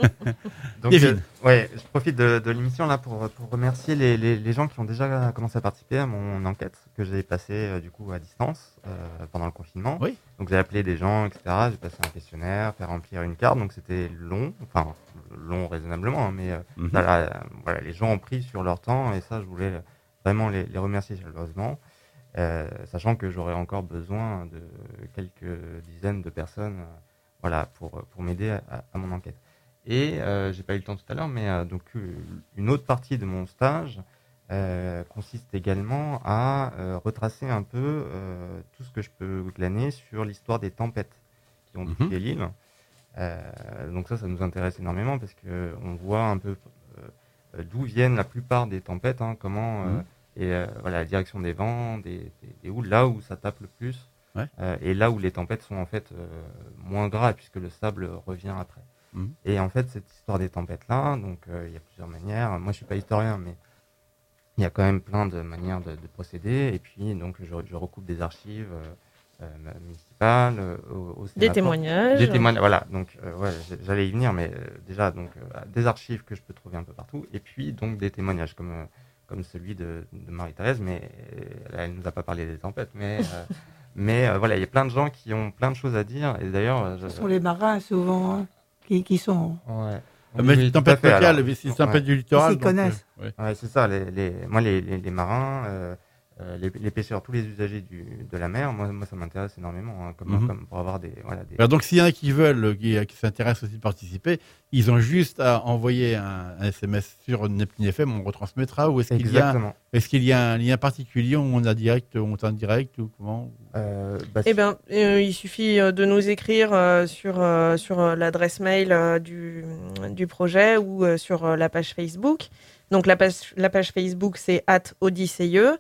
Donc, Kevin. Euh, ouais, je profite de, de l'émission là pour, pour remercier les, les, les gens qui ont déjà commencé à participer à mon enquête que j'ai passée euh, du coup à distance euh, pendant le confinement. Oui. Donc j'ai appelé des gens, et cetera. J'ai passé un questionnaire, fait remplir une carte. Donc c'était long, enfin long raisonnablement, hein, mais euh, Mm-hmm. là, là, voilà, les gens ont pris sur leur temps et ça, je voulais vraiment les, les remercier chaleureusement. Euh, sachant que j'aurais encore besoin de quelques dizaines de personnes euh, voilà, pour, pour m'aider à, à mon enquête. Et euh, j'ai pas eu le temps tout à l'heure, mais euh, donc euh, une autre partie de mon stage euh, consiste également à euh, retracer un peu euh, tout ce que je peux glaner sur l'histoire des tempêtes qui ont touché Mhm. l'île. Euh, donc ça, ça nous intéresse énormément parce que on voit un peu euh, d'où viennent la plupart des tempêtes, hein, comment euh, Mhm. et euh, voilà la direction des vents, des, des, des houles, là où ça tape le plus, Ouais. euh, et là où les tempêtes sont en fait euh, moins graves puisque le sable revient après. Mhm. Et en fait, cette histoire des tempêtes-là, donc euh, il y a plusieurs manières. Moi, je suis pas historien, mais il y a quand même plein de manières de, de procéder. Et puis, donc, je, je recoupe des archives euh, euh, municipales, euh, au, au Des Sénat. témoignages. Des témoignages, voilà. Donc, euh, ouais, j'allais y venir, mais euh, déjà, donc, euh, des archives que je peux trouver un peu partout, et puis donc des témoignages comme euh, comme celui de, de Marie-Thérèse, mais euh, elle nous a pas parlé des tempêtes, mais euh, mais euh, voilà, il y a plein de gens qui ont plein de choses à dire. Et d'ailleurs, euh, je- Ce sont les marins, souvent, hein, qui, qui sont... ouais. Ah, mais Oui, tout à tempête fait, locale, alors. mais c'est Ouais. tempête du littoral. Ils s'y donc, connaissent. euh, ouais. Ouais, c'est ça. Les, les, moi, les, les, les marins, euh, euh, les, les pêcheurs, tous les usagers du, de la mer, moi, moi ça m'intéresse énormément, hein, comme, Mhm. comme pour avoir des, voilà, des... Alors, donc, s'il y en a qui veulent, euh, qui, qui s'intéressent aussi de participer, ils ont juste à envoyer un, un S M S sur Neptune F M, on retransmettra, ou est-ce qu'il y a, Exactement. est-ce qu'il y a un lien particulier où on a direct, où on est en direct, ou comment? Euh, bah, Eh bien, euh, il suffit euh, de nous écrire euh, sur, euh, sur euh, l'adresse mail euh, du, du projet ou euh, sur euh, la page Facebook. Donc, la page, la page Facebook, c'est at Odysseyeux.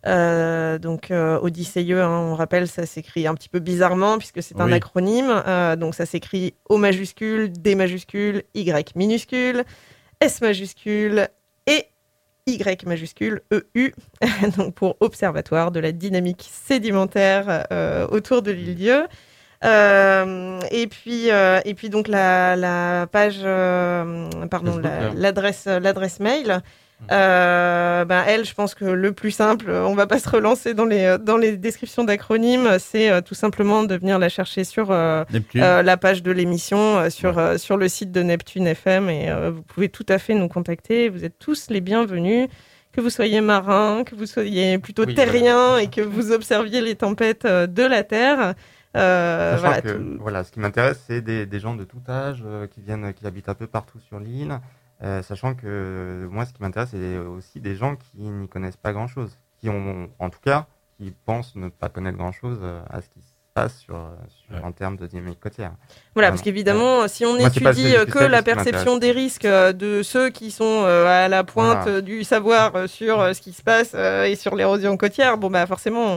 Euh, donc, euh, Odysseyeux, hein, on rappelle, ça s'écrit un petit peu bizarrement puisque c'est un Oui. acronyme. Euh, donc, ça s'écrit O majuscule, D majuscule, Y minuscule, S majuscule et Y majuscule E U, donc pour Observatoire de la dynamique sédimentaire euh, autour de l'île-Dieu. Euh, et puis, euh, et puis donc la, la page, euh, pardon, Facebook, la- ouais. l'adresse, l'adresse mail. Euh, ben elle, je pense que le plus simple, on va pas se relancer dans les dans les descriptions d'acronymes, c'est euh, tout simplement de venir la chercher sur euh, Neptune. euh, la page de l'émission euh, sur, euh, sur le site de Neptune F M et euh, vous pouvez tout à fait nous contacter. Vous êtes tous les bienvenus, que vous soyez marin, que vous soyez plutôt Oui, terrien voilà. et que vous observiez les tempêtes euh, de la Terre. Euh, Sachant voilà, que, tout- voilà, ce qui m'intéresse, c'est des, des gens de tout âge euh, qui viennent, qui habitent un peu partout sur l'île. Euh, sachant que euh, moi, ce qui m'intéresse, c'est aussi des gens qui n'y connaissent pas grand-chose, qui ont, en tout cas, qui pensent ne pas connaître grand-chose euh, à ce qui se passe sur, sur Ouais. en termes de dynamique côtière. Voilà, Vraiment. parce qu'évidemment, si on Moi, c'est pas étudie le euh, que spécialiste la qui m'intéresse. perception des risques euh, de ceux qui sont euh, à la pointe Voilà. euh, du savoir euh, sur euh, ce qui se passe euh, et sur l'érosion côtière, bon bah forcément,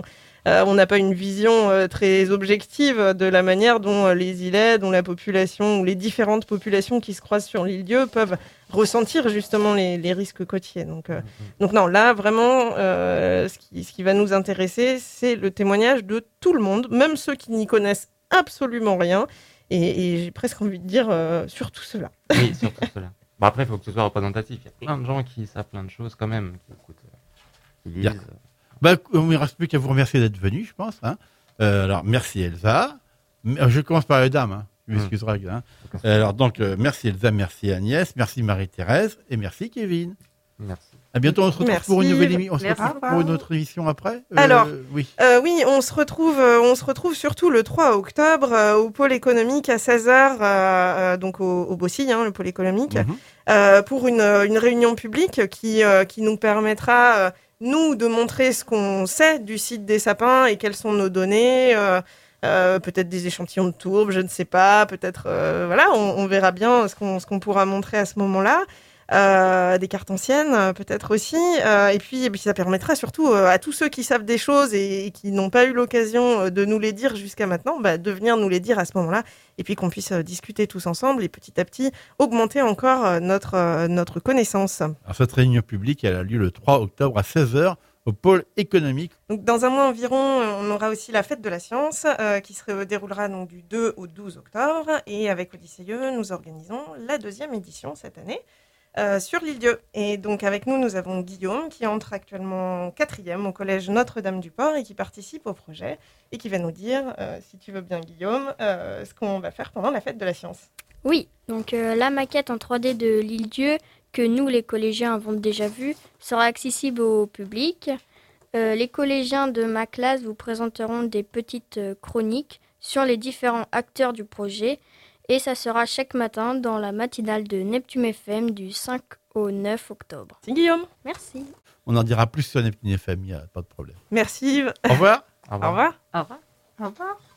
euh, on n'a pas une vision euh, très objective de la manière dont euh, les îlets, dont la population ou les différentes populations qui se croisent sur l'île Dieu peuvent ressentir justement les, les risques côtiers. Donc, euh, donc non, là vraiment, euh, ce, qui, ce qui va nous intéresser, c'est le témoignage de tout le monde, même ceux qui n'y connaissent absolument rien. Et, et j'ai presque envie de dire euh, surtout cela. Oui, surtout cela. Bon, après, il faut que ce soit représentatif. Il y a plein de gens qui savent plein de choses quand même, qui écoutent, euh, qui lisent. D'accord. Bah, il ne reste plus qu'à vous remercier d'être venu, je pense. Hein. Euh, alors, merci Elsa. Je commence par les dames. Hein. Tu m'excuseras. Mmh. Hein. Alors, donc, euh, merci Elsa, merci Agnès, merci Marie-Thérèse et merci Kevin. Merci. À bientôt, on se retrouve Merci. pour une nouvelle émission. On se Merci. retrouve pour une autre émission après. Euh, Alors, oui. Euh, oui, on se retrouve, euh, on se retrouve surtout le trois octobre euh, au pôle économique à seize heures, euh, euh, donc au, au Bossy, hein, le pôle économique, Mhm. euh, pour une, une réunion publique qui, euh, qui nous permettra, euh, nous, de montrer ce qu'on sait du site des sapins et quelles sont nos données, euh, euh, peut-être des échantillons de tourbe, je ne sais pas, peut-être, euh, voilà, on, on verra bien ce qu'on, ce qu'on pourra montrer à ce moment-là. Euh, des cartes anciennes euh, peut-être aussi euh, et, puis, et puis ça permettra surtout euh, à tous ceux qui savent des choses et, et qui n'ont pas eu l'occasion euh, de nous les dire jusqu'à maintenant, bah, de venir nous les dire à ce moment-là et puis qu'on puisse euh, discuter tous ensemble et petit à petit augmenter encore euh, notre, euh, notre connaissance. Alors, cette réunion publique, elle a lieu le trois octobre à seize heures au pôle économique. Donc, dans un mois environ, euh, on aura aussi la fête de la science euh, qui se déroulera donc du deux au douze octobre et avec Odysseus, nous organisons la deuxième édition cette année. Euh, sur l'île Dieu. Et donc avec nous, nous avons Guillaume qui entre actuellement quatrième au collège Notre-Dame-du-Port et qui participe au projet et qui va nous dire, euh, si tu veux bien Guillaume, euh, ce qu'on va faire pendant la fête de la science. Oui, donc euh, la maquette en trois D de l'île Dieu, que nous les collégiens avons déjà vue, sera accessible au public. Euh, les collégiens de ma classe vous présenteront des petites euh, chroniques sur les différents acteurs du projet. Et ça sera chaque matin dans la matinale de Neptune F M du cinq au neuf octobre. Merci Guillaume. Merci. On en dira plus sur Neptune F M, il n'y a pas de problème. Merci Yves. Au revoir. Au Au revoir. Au revoir. Au revoir.